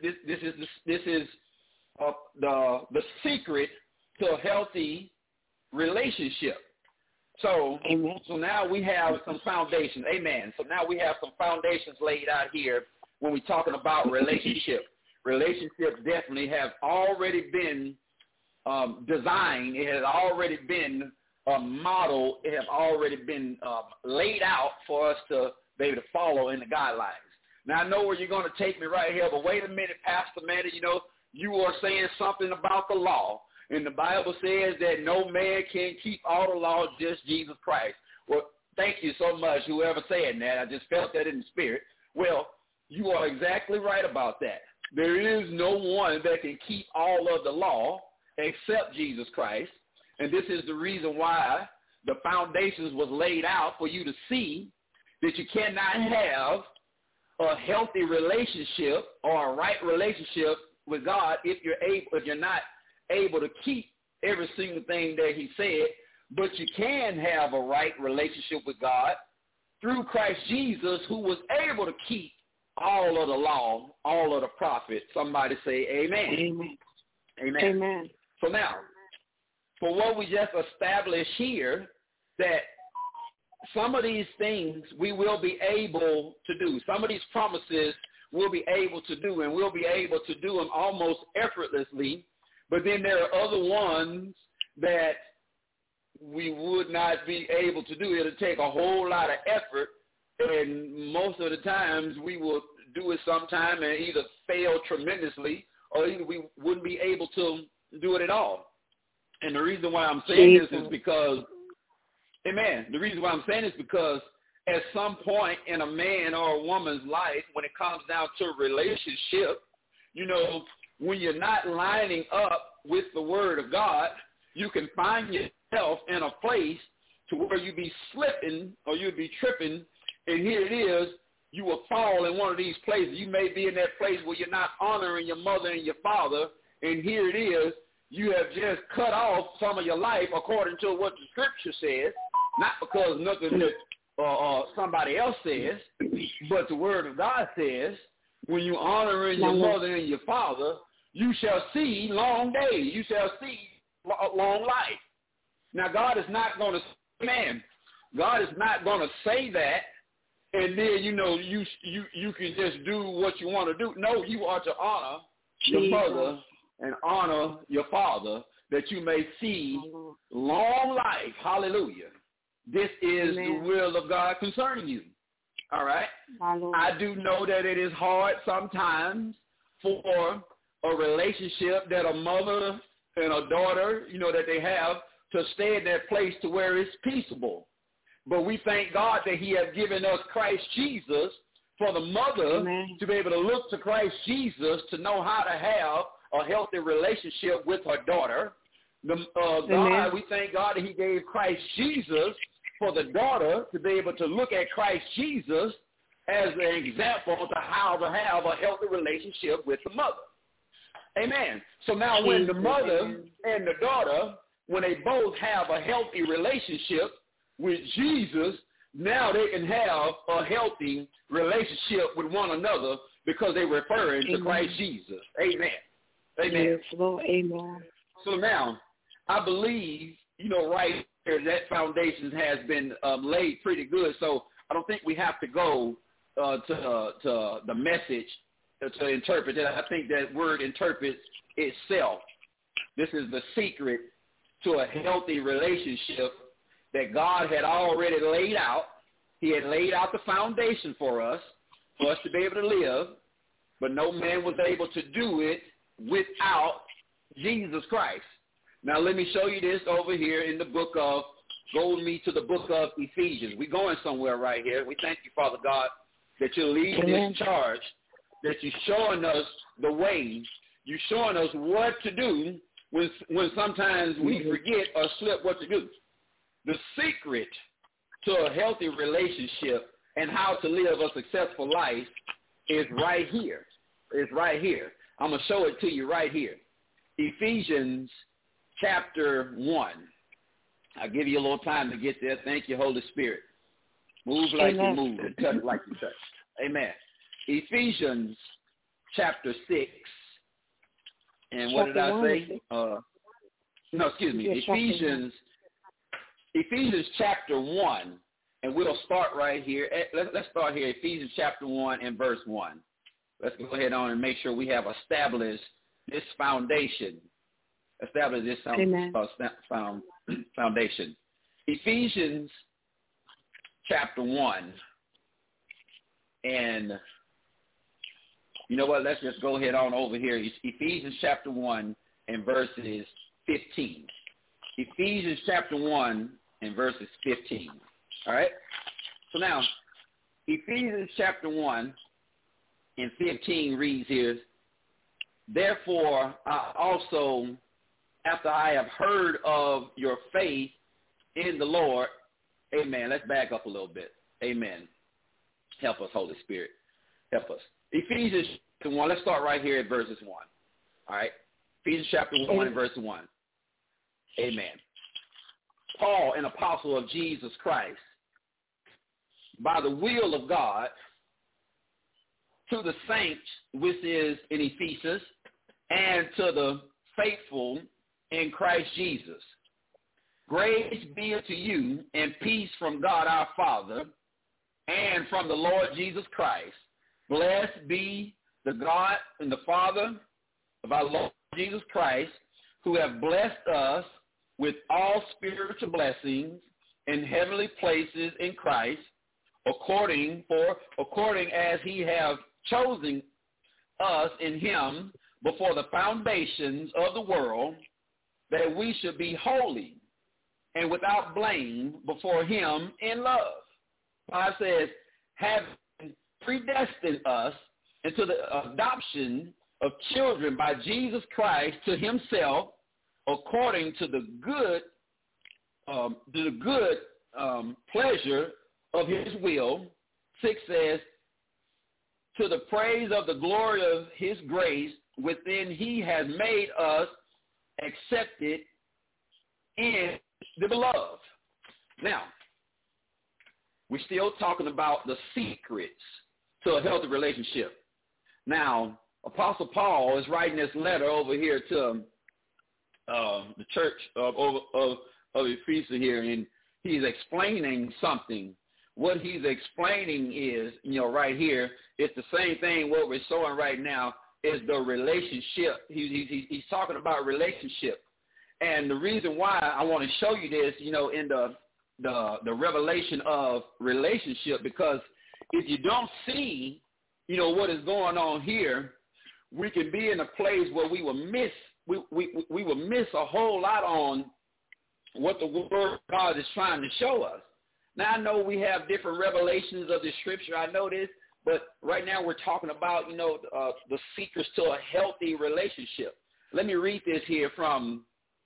the secret to a healthy relationship. So now we have some foundations. Amen. So now we have some foundations laid out here when we're talking about relationship. Relationship definitely have already been designed. It has already been model. It has already been laid out for us to be able to follow in the guidelines. Now, I know where you're going to take me right here, but wait a minute, Pastor Manny, you are saying something about the law. And the Bible says that no man can keep all the laws, just Jesus Christ. Well, thank you so much, whoever said that. I just felt that in the spirit. Well, you are exactly right about that. there is no one that can keep all of the law except Jesus Christ. And this is the reason why the foundations was laid out for you to see that you cannot have a healthy relationship or a right relationship with God if you're not able to keep every single thing that he said. But you can have a right relationship with God through Christ Jesus, who was able to keep all of the law, all of the prophets. Somebody say amen. Amen. Amen. Amen. So now, for what we just established here, that some of these things we will be able to do. Some of these promises we'll be able to do, and we'll be able to do them almost effortlessly. But then there are other ones that we would not be able to do. It'll take a whole lot of effort, and most of the times we will do it sometime and either fail tremendously or either we wouldn't be able to do it at all. And the reason why I'm saying this is because, amen, the reason why I'm saying this is because at some point in a man or a woman's life, when it comes down to a relationship, you know, when you're not lining up with the Word of God, you can find yourself in a place to where you be slipping or you'll be tripping, and here it is, you will fall in one of these places. You may be in that place where you're not honoring your mother and your father, and here it is, you have just cut off some of your life according to what the Scripture says, not because nothing that somebody else says, but the Word of God says, when you honoring your mother and your father, you shall see long days. You shall see long life. Now, God is not going to, man, God is not going to say that, and then, you know, you can just do what you want to do. No, you are to honor your mother and honor your father, that you may see long life. Hallelujah. This is the will of God concerning you. All right? I do know that it is hard sometimes for a relationship that a mother and a daughter, you know, that they have to stay in that place to where it's peaceable. But we thank God that he has given us Christ Jesus for the mother to be able to look to Christ Jesus to know how to have a healthy relationship with her daughter. God, we thank God that he gave Christ Jesus for the daughter to be able to look at Christ Jesus as an example to how to have a healthy relationship with the mother. Amen. So now when the mother and the daughter, when they both have a healthy relationship with Jesus, now they can have a healthy relationship with one another because they're referring to Christ Jesus. Amen. Amen. Yes, Lord. Amen. So now, I believe, you know, right here, that foundation has been laid pretty good. So I don't think we have to go to the message to interpret it. I think that word interprets itself. This is the secret to a healthy relationship that God had already laid out. He had laid out the foundation for us to be able to live, but no man was able to do it without Jesus Christ. Now let me show you this over here in the book of, go with me to the book of Ephesians. We're going somewhere right here. We thank you, Father God, that you're leading this charge, that you're showing us the way. You're showing us what to do when sometimes we forget or slip what to do. The secret to a healthy relationship and how to live a successful life is right here. It's right here. I'm going to show it to you right here. Ephesians chapter 1. I'll give you a little time to get there. Thank you, Holy Spirit. Move like you move and touch like you touch. Amen. Ephesians chapter 6. And what did I say? Ephesians chapter 1. And we'll start right here. Let's start here. Ephesians chapter 1 and verse 1. Let's go ahead on and make sure we have established this foundation. Establish this foundation. Ephesians chapter 1. And you know what? Let's just go ahead on over here. Ephesians chapter 1 and verses 15. Ephesians chapter 1 and verses 15. All right? So now, Ephesians chapter 1 and 15 reads here, Therefore, I also, after I have heard of your faith in the Lord, amen. Let's back up a little bit. Amen. Help us, Holy Spirit. Help us. Ephesians chapter 1. Let's start right here at verses 1. All right. Ephesians chapter 1 and verse 1. Amen. Paul, an apostle of Jesus Christ, by the will of God, to the saints, which is in Ephesus, and to the faithful in Christ Jesus. Grace be unto you and peace from God our Father and from the Lord Jesus Christ. Blessed be the God and the Father of our Lord Jesus Christ, who have blessed us with all spiritual blessings in heavenly places in Christ, according as he have chosen us in him before the foundations of the world, that we should be holy and without blame before him in love. God says, having predestined us into the adoption of children by Jesus Christ to himself, according to the good pleasure of his will. 6 says, to the praise of the glory of his grace, within he has made us accepted in the beloved. Now, we're still talking about the secrets to a healthy relationship. Now, Apostle Paul is writing this letter over here to the church of Ephesus here, and he's explaining something. What he's explaining is, right here, it's the same thing what we're showing right now is the relationship. He's talking about relationship. And the reason why I want to show you this, in the revelation of relationship, because if you don't see, what is going on here, we can be in a place where we will miss a whole lot on what the Word of God is trying to show us. Now, I know we have different revelations of the Scripture. I know this, but right now we're talking about, the secrets to a healthy relationship. Let me read this here from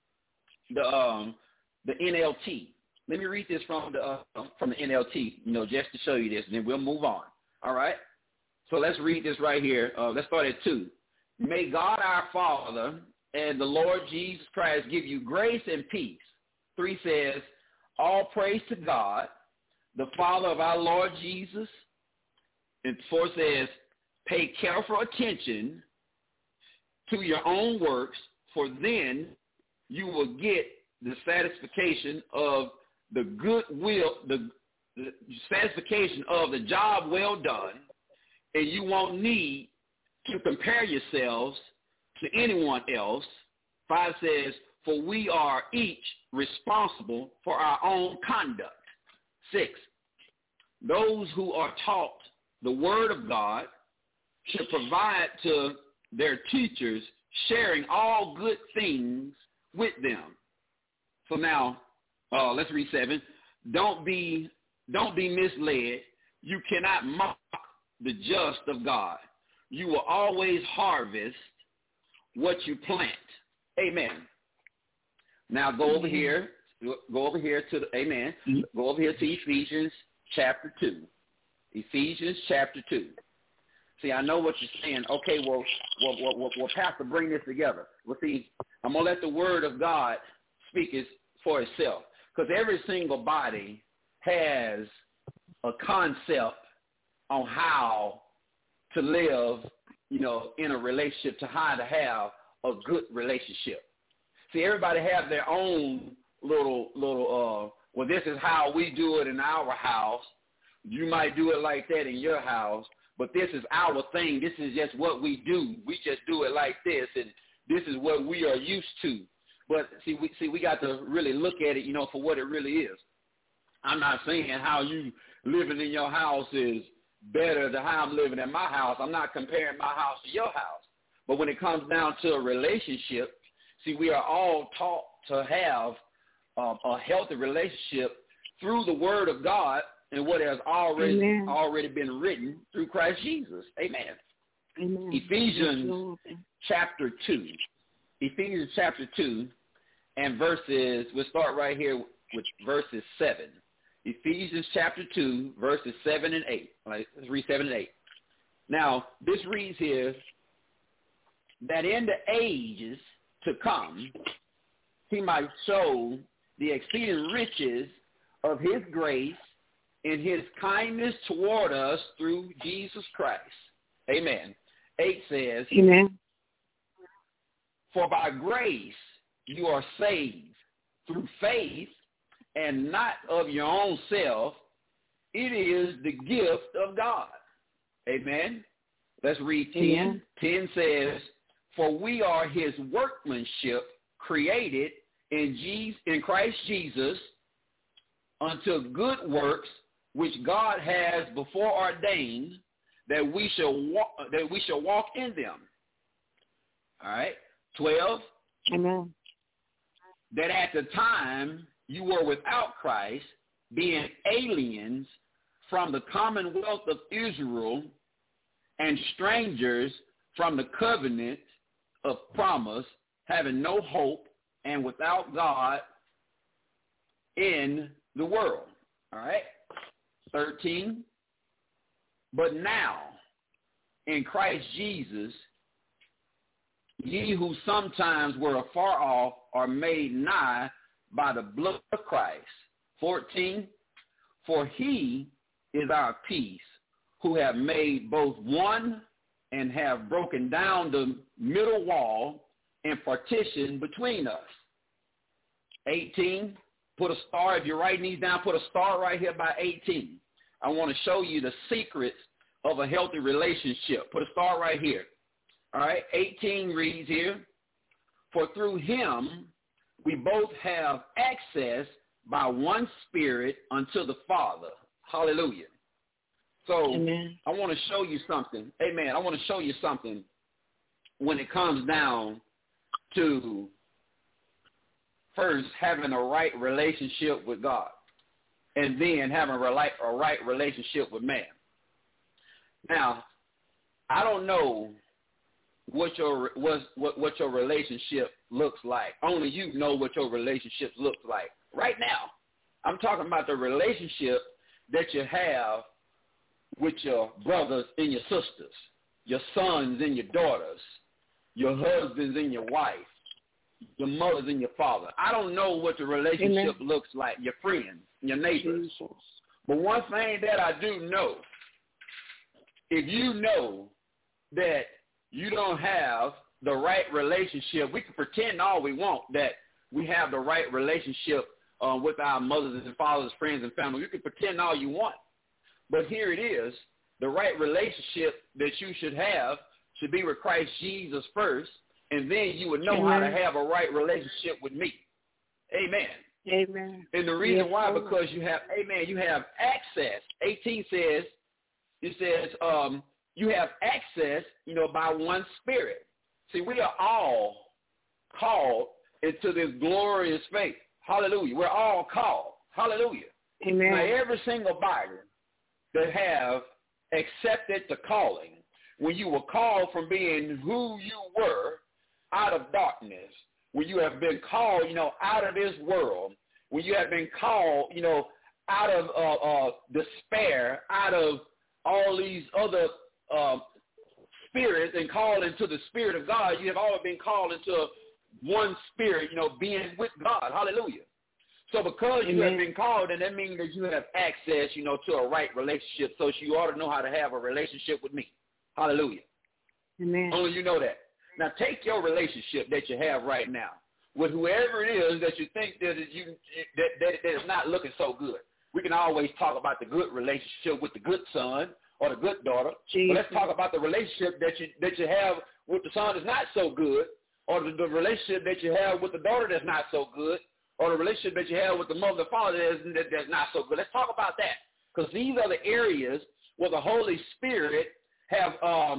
the NLT. Let me read this from the NLT, just to show you this, and then we'll move on. All right? So let's read this right here. Let's start at 2. May God our Father and the Lord Jesus Christ give you grace and peace. 3 says, all praise to God, the Father of our Lord Jesus. And 4 says, pay careful attention to your own works, for then you will get the satisfaction of the goodwill, the satisfaction of the job well done, and you won't need to compare yourselves to anyone else. 5 says, for we are each responsible for our own conduct. 6, those who are taught the word of God should provide to their teachers, sharing all good things with them. So now, let's read 7. Don't be misled. You cannot mock the just of God. You will always harvest what you plant. Amen. Now go over here. Go over here to Amen. Go over here to Ephesians chapter 2. Ephesians chapter 2. See, I know what you're saying. Okay, well, Pastor, bring this together. Well, see, I'm going to let the word of God speak for itself. Because every single body has a concept on how to live, in a relationship, to how to have a good relationship. See, everybody have their own little, well, this is how we do it in our house. You might do it like that in your house, but this is our thing. This is just what we do. We just do it like this, and this is what we are used to. But we got to really look at it, for what it really is. I'm not saying how you living in your house is better than how I'm living in my house. I'm not comparing my house to your house. But when it comes down to a relationship, see, we are all taught to have a healthy relationship through the Word of God and what has already been written through Christ Jesus. Amen. Amen. Ephesians chapter 2. Ephesians chapter 2 and verses, we'll start right here with verses 7. Ephesians chapter 2, verses 7 and 8. Let's read 7 and 8. Now, this reads here, that in the ages to come, he might show the exceeding riches of his grace in his kindness toward us through Jesus Christ. Amen. 8 says, Amen. For by grace you are saved through faith, and not of your own self. It is the gift of God. Amen. Let's read 10. Amen. 10 says, for we are his workmanship, created in Christ Jesus unto good works, which God has before ordained that we shall walk in them. All right. 12. Amen. That at the time you were without Christ, being aliens from the commonwealth of Israel and strangers from the covenant of promise, having no hope and without God in the world. All right. 13. But now, in Christ Jesus, ye who sometimes were afar off are made nigh by the blood of Christ. 14. For he is our peace, who have made both one and have broken down the middle wall and partition between us. 18. Put a star. If you're writing these down, put a star right here by 18. I want to show you the secrets of a healthy relationship. Put a star right here. All right. 18 reads here, for through him we both have access by one Spirit unto the Father. Hallelujah. So Amen. I want to show you something. Amen. I want to show you something when it comes down to first having a right relationship with God and then having a right relationship with man. Now, I don't know what your relationship looks like. Only you know what your relationship looks like. Right now, I'm talking about the relationship that you have with your brothers and your sisters, your sons and your daughters, your husbands and your wife, your mothers and your father. I don't know what the relationship Amen. looks like, your friends, your neighbors. Jesus. But one thing that I do know, if you know that you don't have the right relationship, we can pretend all we want that we have the right relationship with our mothers and fathers, friends, and family. You can pretend all you want. But here it is. The right relationship that you should have should be with Christ Jesus first, and then you would know Amen. how to have a right relationship with me. Amen. Amen. And the reason Yes, why, Lord. because you have, amen, you have access. 18 says, you have access, by one Spirit. See, we are all called into this glorious faith. Hallelujah. We're all called. Hallelujah. Amen. Now, every single body that have accepted the calling, when you were called from being who you were out of darkness, when you have been called, out of this world, when you have been called, out of despair, out of all these other spirits and called into the Spirit of God, you have all been called into one Spirit, being with God. Hallelujah. So because you have been called, and that means that you have access, to a right relationship, so you ought to know how to have a relationship with me. Hallelujah. Amen. Only you know that. Now take your relationship that you have right now with whoever it is that you think that is not looking so good. We can always talk about the good relationship with the good son or the good daughter. But let's talk about the relationship that you have with the son that's not so good, or the relationship that you have with the daughter that's not so good, or the relationship that you have with the mother and father that's not so good. Let's talk about that, because these are the areas where the Holy Spirit have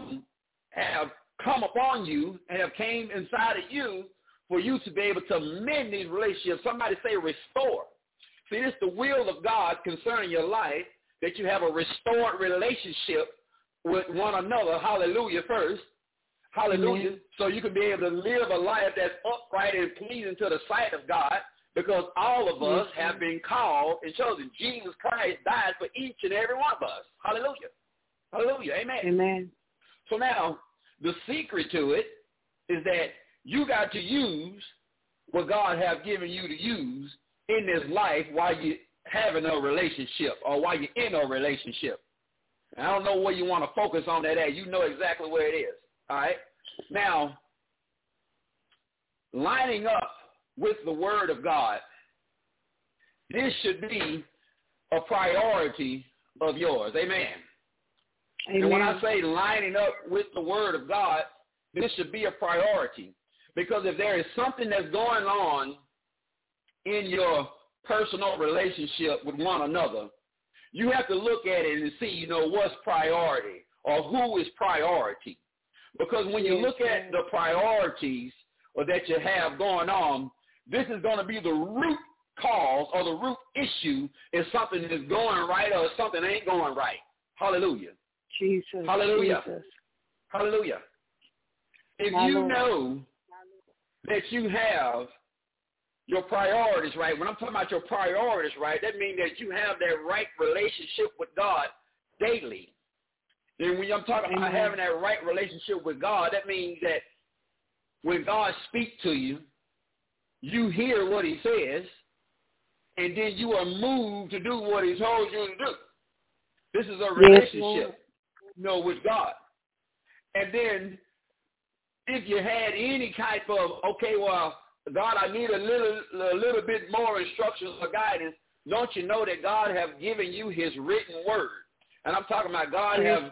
come upon you and have came inside of you for you to be able to mend these relationships. Somebody say restore. See, it's the will of God concerning your life that you have a restored relationship with one another. Hallelujah first. Hallelujah. Amen. So you can be able to live a life that's upright and pleasing to the sight of God, because all of us have been called and chosen. Jesus Christ died for each and every one of us. Hallelujah. Hallelujah. Amen. Amen. So now, the secret to it is that you got to use what God has given you to use in this life while you're having a relationship or while you're in a relationship. And I don't know where you want to focus on that at. You know exactly where it is. All right? Now, lining up with the Word of God, this should be a priority of yours. Amen. Amen. And when I say lining up with the Word of God, this should be a priority. Because if there is something that's going on in your personal relationship with one another, you have to look at it and see, what's priority or who is priority. Because when you look at the priorities or that you have going on, this is going to be the root cause or the root issue if something is going right or something ain't going right. Hallelujah. Jesus. Hallelujah. Jesus. Hallelujah. If you know that you have your priorities right, when I'm talking about your priorities right, that means that you have that right relationship with God daily. And when I'm talking about having that right relationship with God, that means that when God speaks to you, you hear what he says, and then you are moved to do what he told you to do. This is a relationship, with God. And then if you had any type of, God, I need a little bit more instructions or guidance, don't you know that God have given you his written word? And I'm talking about God have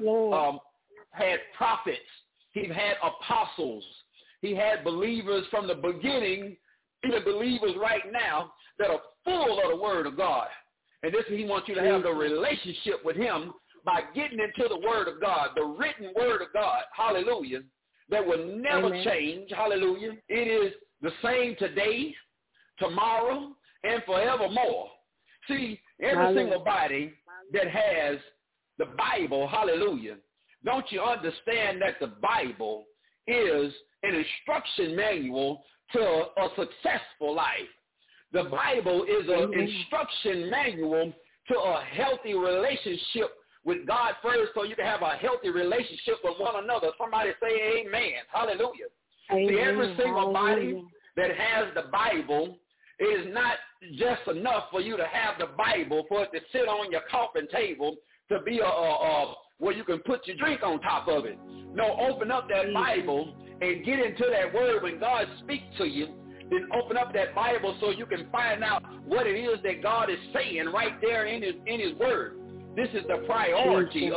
had prophets. He's had apostles. He had believers from the beginning, even believers right now that are full of the word of God. And this he wants you to have a relationship with him by getting into the word of God, the written word of God. Hallelujah. That will never change. Hallelujah. It is the same today, tomorrow, and forevermore. See, every single body that has the Bible, hallelujah, don't you understand that the Bible is an instruction manual to a successful life? The Bible is an instruction manual to a healthy relationship with God first, so you can have a healthy relationship with one another. Somebody say amen. Hallelujah. See, every single body that has the Bible, it is not just enough for you to have the Bible, for it to sit on your coffin table, to be where you can put your drink on top of it. No, open up that Bible and get into that word. When God speaks to you, then open up that Bible so you can find out what it is that God is saying right there in his word. This is the priority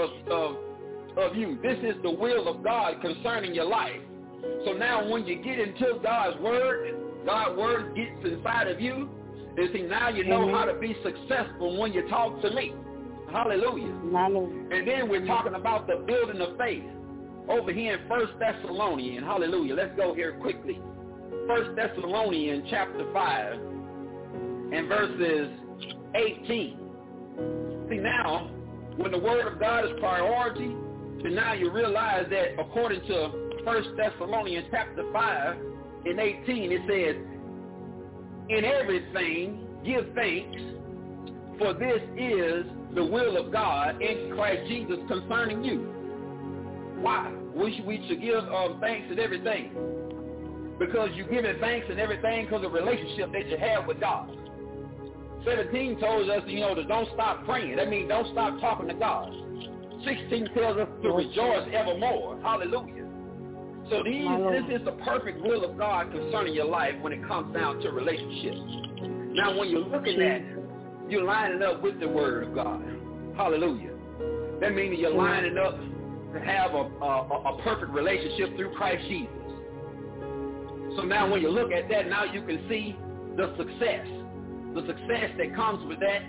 of you. This is the will of God concerning your life. So now when you get into God's word gets inside of you, and see, now you know how to be successful when you talk to me. Hallelujah. And then we're talking about the building of faith over here in 1 Thessalonians. Hallelujah. Let's go here quickly. 1 Thessalonians chapter 5 and verses 18. See, now, when the word of God is priority, so now you realize that according to 1 Thessalonians chapter 5 and 18, it says, in everything give thanks, for this is the will of God in Christ Jesus concerning you. Why? We should give thanks in everything. Because you're giving thanks in everything because of the relationship that you have with God. 17 tells us, to don't stop praying. That means don't stop talking to God. 16 tells us to rejoice evermore. Hallelujah. So this is the perfect will of God concerning your life when it comes down to relationships. Now, when you're looking at it, you're lining up with the word of God. Hallelujah. That means you're lining up to have a perfect relationship through Christ Jesus. So now when you look at that, now you can see the success. The success that comes with that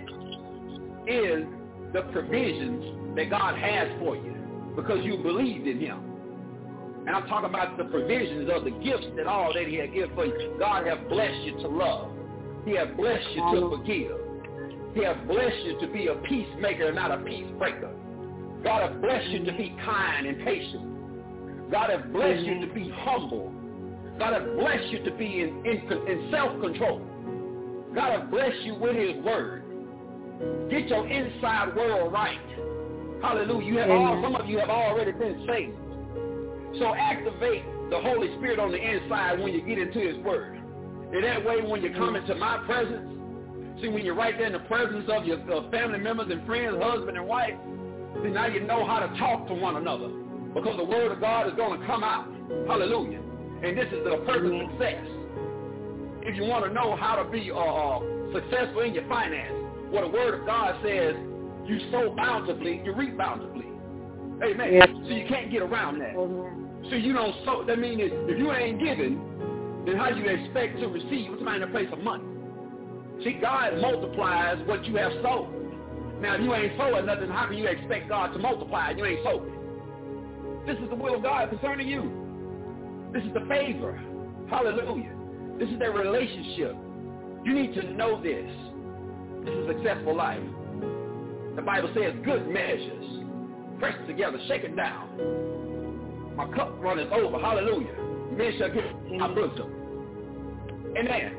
is the provisions that God has for you because you believed in him. And I'm talking about the provisions of the gifts that all that he had given for you. God has blessed you to love. He has blessed you to forgive. He has blessed you to be a peacemaker and not a peace breaker. God has blessed you to be kind and patient. God has blessed you to be humble. God has blessed you to be in self-control. God has blessed you with his word. Get your inside world right. Hallelujah. Some of you have already been saved. So activate the Holy Spirit on the inside when you get into his word. And that way when you come into my presence, see, when you're right there in the presence of your family members and friends, husband and wife, see, now you know how to talk to one another because the word of God is going to come out. Hallelujah. And this is the perfect success. If you want to know how to be successful in your finance, what the word of God says, you sow bountifully, you reap bountifully. Amen. Yes. So you can't get around that. So you don't sow. That means if you ain't giving, then how do you expect to receive? What's in the place of money? See, God multiplies what you have sown. Now, if you ain't sowing nothing, how can you expect God to multiply and you ain't sowing? This is the will of God concerning you. This is the favor. Hallelujah. This is their relationship. You need to know this. This is a successful life. The Bible says good measures, pressed together, shaken down. My cup runneth over. Hallelujah. Men shall give my bosom. Amen.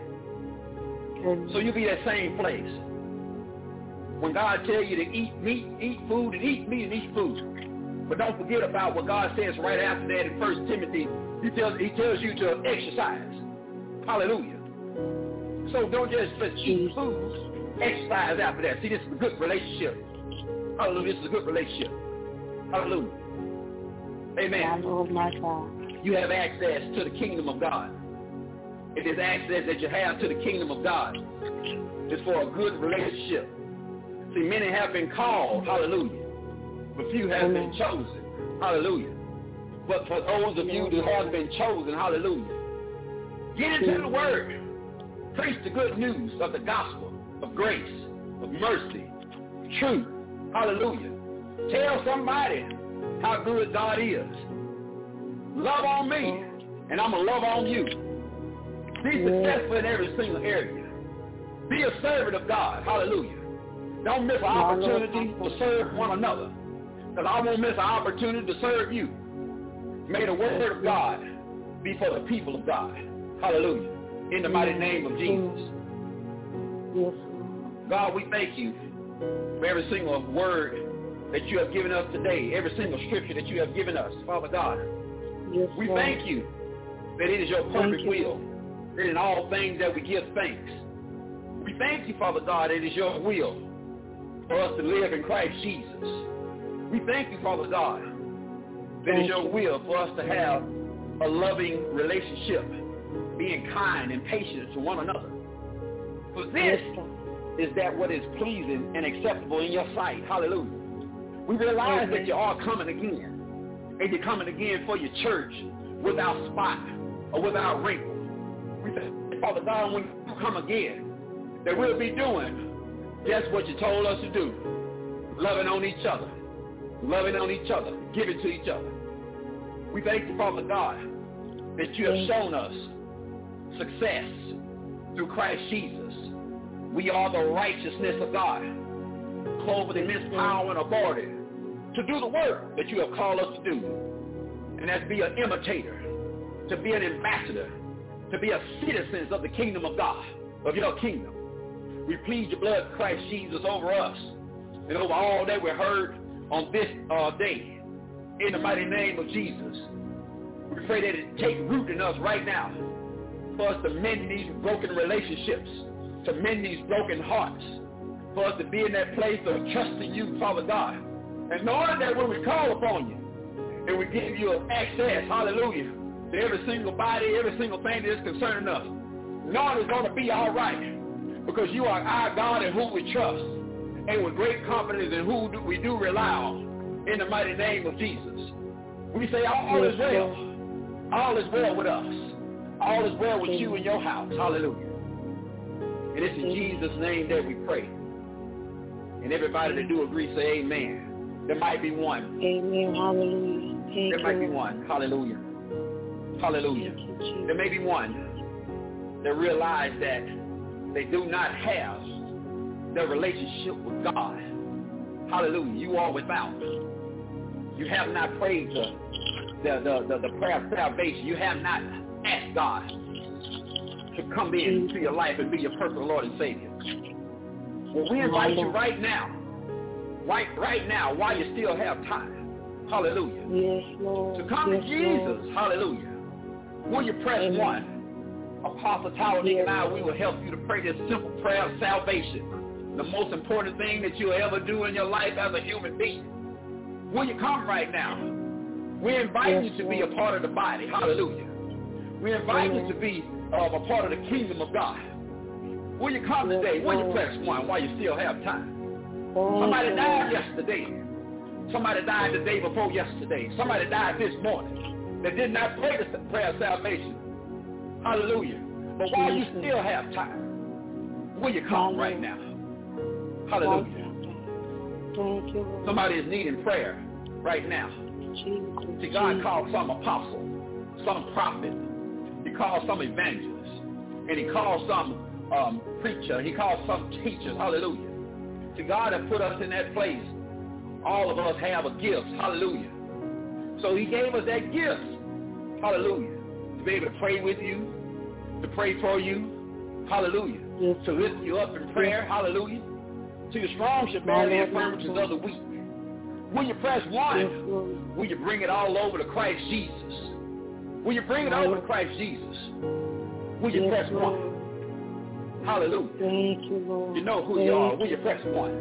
So you be that same place. When God tells you to eat meat, eat food, and eat meat and eat food. But don't forget about what God says right after that in 1 Timothy. He tells you to exercise. Hallelujah. So don't just eat food, exercise after that. See, this is a good relationship. Hallelujah. This is a good relationship. Hallelujah. Amen. You have access to the kingdom of God. It is access that you have to the kingdom of God. It's for a good relationship. See, many have been called, hallelujah, but few have been chosen, hallelujah. But for those of you that have been chosen, hallelujah, get into the word. Preach the good news of the gospel, of grace, of mercy, truth, hallelujah. Tell somebody how good God is. Love on me, and I'm going to love on you. Be successful in every single area. Be a servant of God. Hallelujah. Don't miss an opportunity to serve one another. Because I won't miss an opportunity to serve you. May the word of God be for the people of God. Hallelujah. In the mighty name of Jesus. Yes. God, we thank you for every single word that you have given us today. Every single scripture that you have given us. Father God. Yes, we thank you that it is your perfect will. That in all things that we give thanks. We thank you, Father God, it is your will for us to live in Christ Jesus. We thank you, Father God, that it is your will for us to have a loving relationship, being kind and patient to one another. For this is that what is pleasing and acceptable in your sight. Hallelujah. We realize that you are coming again. And you're coming again for your church without spot or without wrinkle. We thank Father God, when you come again, that we'll be doing just what you told us to do. Loving on each other. Loving on each other. Giving to each other. We thank you, Father God, that you have shown us success through Christ Jesus. We are the righteousness of God, clothed in His power and authority to do the work that you have called us to do. And that's be an imitator, to be an ambassador, to be a citizen of the kingdom of God, of your kingdom. We plead your blood, Christ Jesus, over us and over all that we heard on this day. In the mighty name of Jesus, we pray that it take root in us right now for us to mend these broken relationships, to mend these broken hearts, for us to be in that place of trusting you, Father God. And knowing that when we call upon you and we give you access, hallelujah, to every single body, every single thing that is concerning us, knowing it's going to be all right because you are our God in whom we trust and with great confidence in who we do rely on in the mighty name of Jesus. We say all is well. All is well with us. All is well with you and your house. Hallelujah. And it's in Jesus' name that we pray. And everybody that do agree say amen. There might be one. Amen. Hallelujah. There might be one. Hallelujah. Hallelujah. There may be one that realize that they do not have their relationship with God. Hallelujah. You are without. You have not prayed the the prayer of salvation, you have not asked God to come into your life and be your personal Lord and Savior. Well, we invite you right now, right now, while you still have time. Hallelujah. Yes, Lord. To come to Jesus. Lord. Hallelujah. Will you press 1? Apostle Townick and I, we will help you to pray this simple prayer of salvation. The most important thing that you'll ever do in your life as a human being. Will you come right now? We invite you to be a part of the body. Hallelujah. We invite you to be a part of the kingdom of God. Will you come today? Will you press 1 while you still have time? Somebody died yesterday. Somebody died the day before yesterday. Somebody died this morning. They did not pray the prayer of salvation. Hallelujah. But while you still have time, will you come right now? Hallelujah. Somebody is needing prayer right now. See, God called some apostle, some prophet. He called some evangelist. And he called some preacher. He called some teachers. Hallelujah. See, God has put us in that place. All of us have a gift. Hallelujah. So he gave us that gift. Hallelujah. To be able to pray with you, to pray for you. Hallelujah. Yes. To lift you up in prayer. Hallelujah. So the strong should bear the infirmities of the weak. When you press 1, will you bring it all over to Christ Jesus? Will you bring it over to Christ Jesus? Will you press 1? Hallelujah. Thank you, Lord. You know who you are. Will you press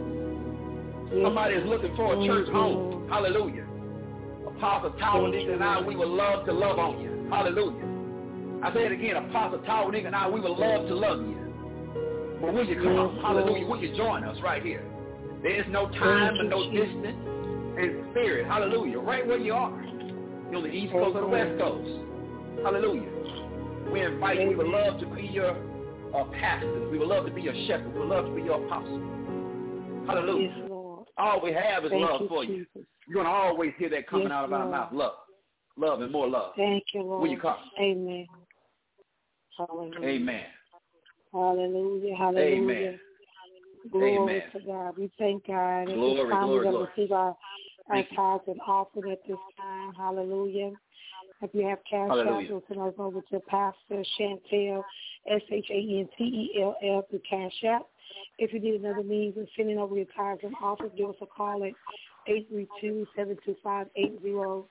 1? Somebody is looking for a church home. Hallelujah. Apostle Townick and I, we would love to love on you. Hallelujah. I say it again. Apostle Townick and I, we would love to love you. But will you come? Hallelujah. Will you join us right here? There is no time and no distance in spirit. Hallelujah. Right where you are. You're on the East Coast or the West Coast. Hallelujah. We invite you. We would love to be your pastors. We would love to be your shepherds. We would love to be your apostles. Hallelujah. Yes, Lord. All we have is love for Jesus. you. You're going to always hear that coming out of our mouth. Love. Love and more love. Thank you, Lord. Will you come? Amen. Hallelujah. Amen. Hallelujah. Hallelujah. Amen. Glory Amen. to God. We thank God. Glory, at this time, glory, we're going glory. to receive our tithes and offering at this time. Hallelujah. If you have cash out, you'll send us over to Pastor Chantel, Shantell, through Cash App. If you need another means of sending over your tithes and offers, give us a call at 832-725-8094,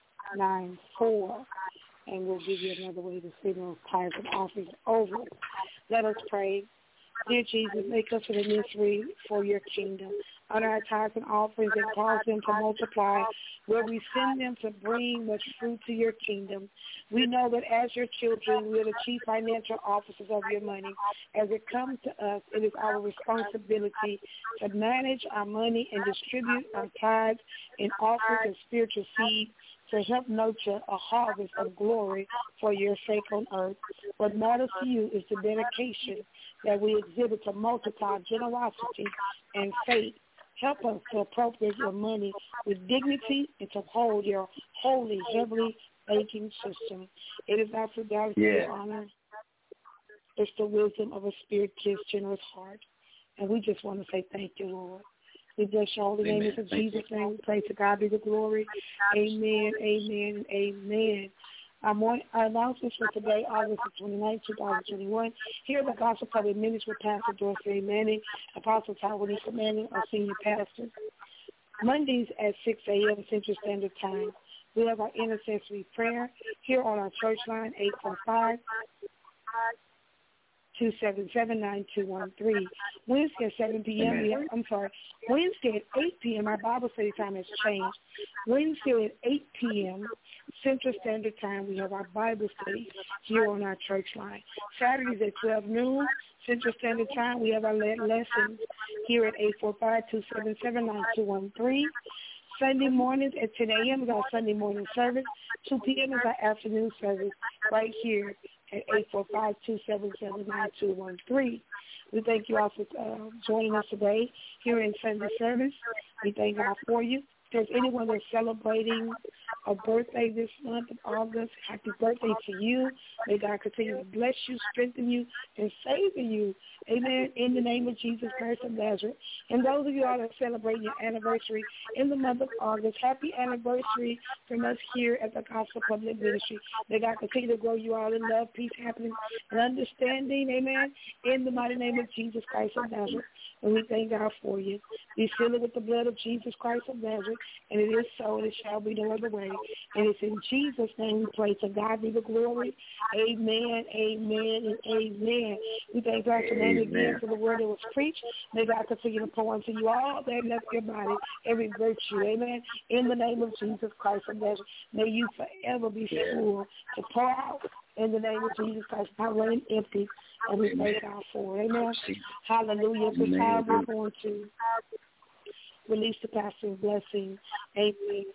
and we'll give you another way to send those tithes and offers over. Let us pray. Dear Jesus, make us an ministry for your kingdom. Honor our tithes and offerings and cause them to multiply where we send them to bring much fruit to your kingdom. We know that as your children, we are the chief financial officers of your money. As it comes to us, it is our responsibility to manage our money and distribute our tithes and offerings and spiritual seed to help nurture a harvest of glory for your sake on earth. What matters to you is the dedication that we exhibit to multiply generosity and faith. Help us to appropriate your money with dignity and to hold your holy, heavenly banking system. It is our fidelity and honor. It's the wisdom of a spirit-kissed, generous heart. And we just want to say thank you, Lord. We bless your holy name. In Jesus' name, we pray to God be the glory. Amen, amen, amen. Our announcements for today, August 29, 2021. Here at the Gospel Public Ministry with Pastor Dorsey Manning, Apostle Townick Manning, our senior pastor. Mondays at 6 a.m. Central Standard Time. We have our intercessory prayer here on our church line, 845-277-9213. Wednesday at 7 p.m. Wednesday at 8 p.m. Our Bible study time has changed. Wednesday at 8 p.m. Central Standard Time, we have our Bible study here on our church line. Saturdays at 12 noon Central Standard Time, we have our lessons here at 845-277-9213. Sunday mornings at 10 a.m. is our Sunday morning service. 2 p.m. is our afternoon service right here at 845-277-9213. We thank you all for joining us today here in Sunday service. We thank God for you. there's anyone that's celebrating a birthday this month of August, happy birthday to you. May God continue to bless you, strengthen you, and favor you. Amen. In the name of Jesus Christ of Nazareth. And those of you all that are celebrating your anniversary in the month of August, happy anniversary from us here at the Gospel Public Ministry. May God continue to grow you all in love, peace, happiness, and understanding. Amen. In the mighty name of Jesus Christ of Nazareth. And we thank God for you. Be filled with the blood of Jesus Christ of Nazareth. And it is so, and it shall be no other way. And it's in Jesus' name we pray. To God be the glory. Amen, amen, and amen. We thank God for name again for the word that was preached. May God continue to pour into you all that left your body, every virtue. Amen. In the name of Jesus Christ of Nazareth. May you forever be full to pour out in the name of Jesus Christ, not running empty. And we thank God for it. Amen. Hallelujah. This time we're going to release the pastor's blessing. Amen.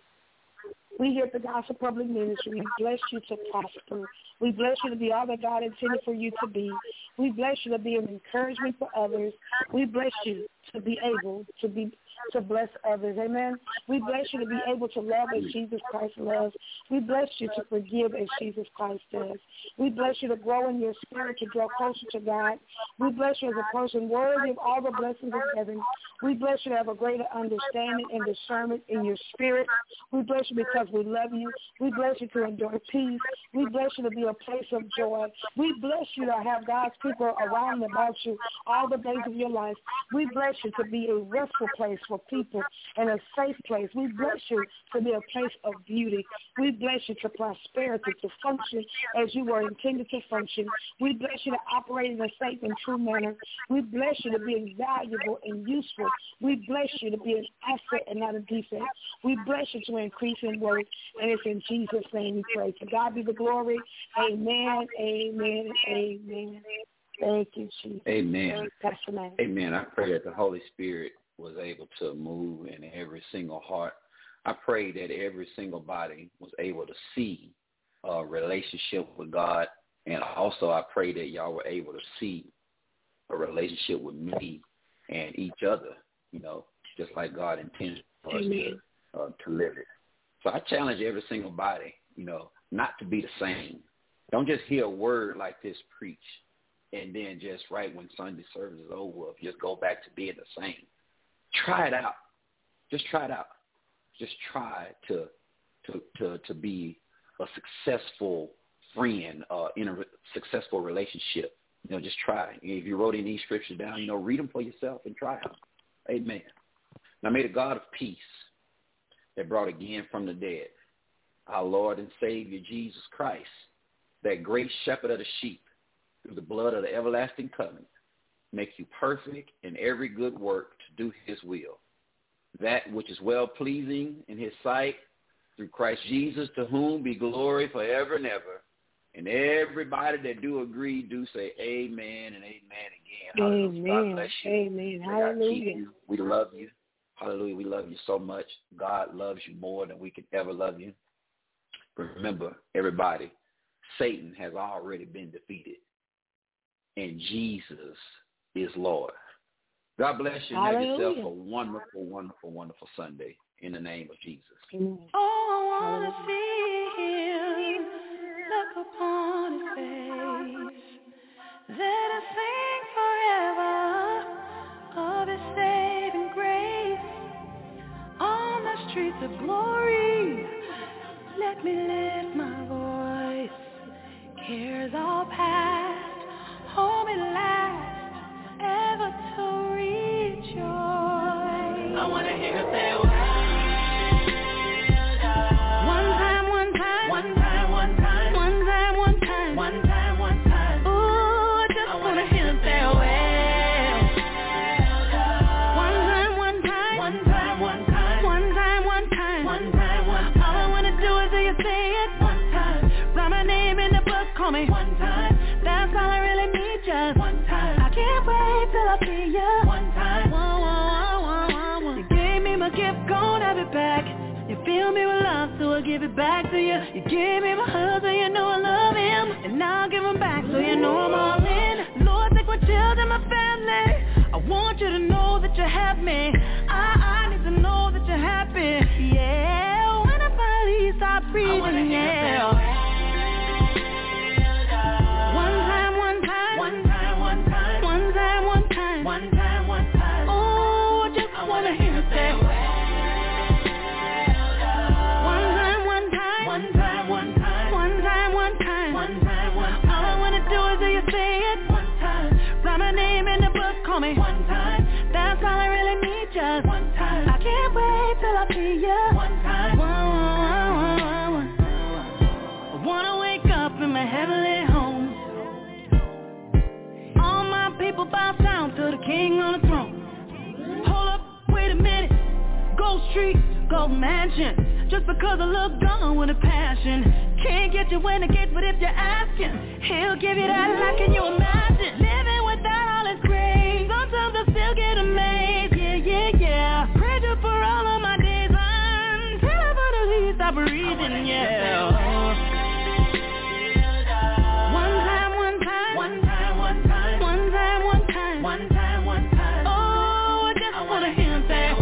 We here at the Gospel Public Ministry, we bless you to prosper. We bless you to be all that God intended for you to be. We bless you to be an encouragement for others. We bless you to be able to bless others. Amen. We bless you to be able to love as Jesus Christ loves. We bless you to forgive as Jesus Christ does. We bless you to grow in your spirit, to draw closer to God. We bless you as a person worthy of all the blessings of heaven. We bless you to have a greater understanding and discernment in your spirit. We bless you because we love you. We bless you to enjoy peace. We bless you to be a place of joy. We bless you to have God's people around about you all the days of your life. We bless you to be a restful place for people and a safe place. We bless you to be a place of beauty. We bless you to prosperity, to function as you were intended to function. We bless you to operate in a safe and true manner. We bless you to be valuable and useful. We bless you to be an asset and not a defect. We bless you to increase in work, and it's in Jesus' name we pray. To God be the glory. Amen, amen, amen. Thank you, Jesus. Amen. Pastor Man. Amen. I pray that the Holy Spirit was able to move in every single heart. I pray that every single body was able to see a relationship with God. And also I pray that y'all were able to see a relationship with me and each other, just like God intended for us to live it. So I challenge every single body, not to be the same. Don't just hear a word like this preached and then just right when Sunday service is over, just go back to being the same. Try it out. Just try it out. Just try to be a successful friend in a successful relationship. Just try. If you wrote any scriptures down, read them for yourself and try them. Amen. Now may the God of peace that brought again from the dead our Lord and Savior Jesus Christ, that great shepherd of the sheep, through the blood of the everlasting covenant, make you perfect in every good work to do his will, that which is well-pleasing in his sight, through Christ Jesus, to whom be glory forever and ever. And everybody that do agree do say amen and amen again. Amen. God bless you. Amen. Hallelujah. You. We love you. Hallelujah. We love you so much. God loves you more than we could ever love you. Remember, everybody, Satan has already been defeated, and Jesus is Lord. God bless you. And have yourself a wonderful, wonderful, wonderful Sunday in the name of Jesus. Amen. Oh, I want to see him look upon his face. Let us sing forever of his saving grace. On the streets of glory, let me lift my voice. Cares all past, hold me last, ever to rejoice. I want to hear her say, well done. One time, one time. One time, one time. One time, one time. One time, one time. Ooh, I just want to hear her say, well done. One time, one time. One time, one time. One time, one time. One time, one time. All I want to do is hear you say it one time. Write my name in the book, call me one time. That's all I really need, just one time. I can't wait till I see you one time. You gave me my gift, gon' have it back. You fill me with love, so I'll give it back to you. You gave me my husband, you know I love him, and now I'll give him back, so you know I'm all in. Lord, take my children, my family. I want you to know that you have me. I need to know that you're happy. Yeah. breathing, yeah. One time, one time. One time, one time. One time, one time. One time, one time. Oh, I just wanna hear you say one time, one time. One time, one time. One time, one time. One time, one time. All I wanna do is hear you say it one time. Write my name in the book, call me one time. That's all I really need, just one time. I can't wait till I see you one time. I wanna wake up in my heavenly home. All my people bow down to the king on the throne. Hold up, wait a minute. Gold Street, Gold Mansion. Just because I look gone with a passion. Can't get you when I get, but if you're asking, he'll give you that, like, can you imagine? Living without all his grace. Sometimes I still get amazed, yeah. Praise you for all of my days until I finally stop breathing, yeah. One time, one time. One time, one time. One time, one time. One time, one time. Oh, I just wanna hear him say,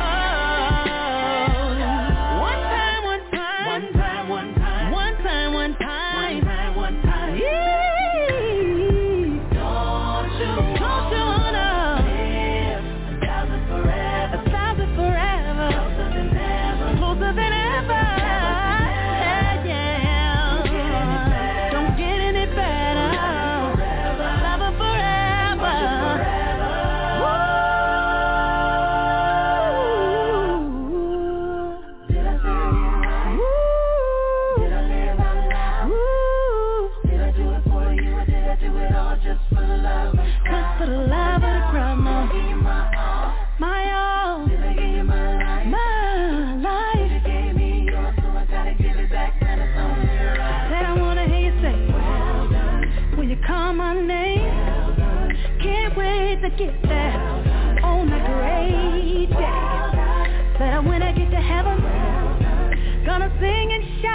to get there on a great day. Said when I get to heaven, gonna sing and shout.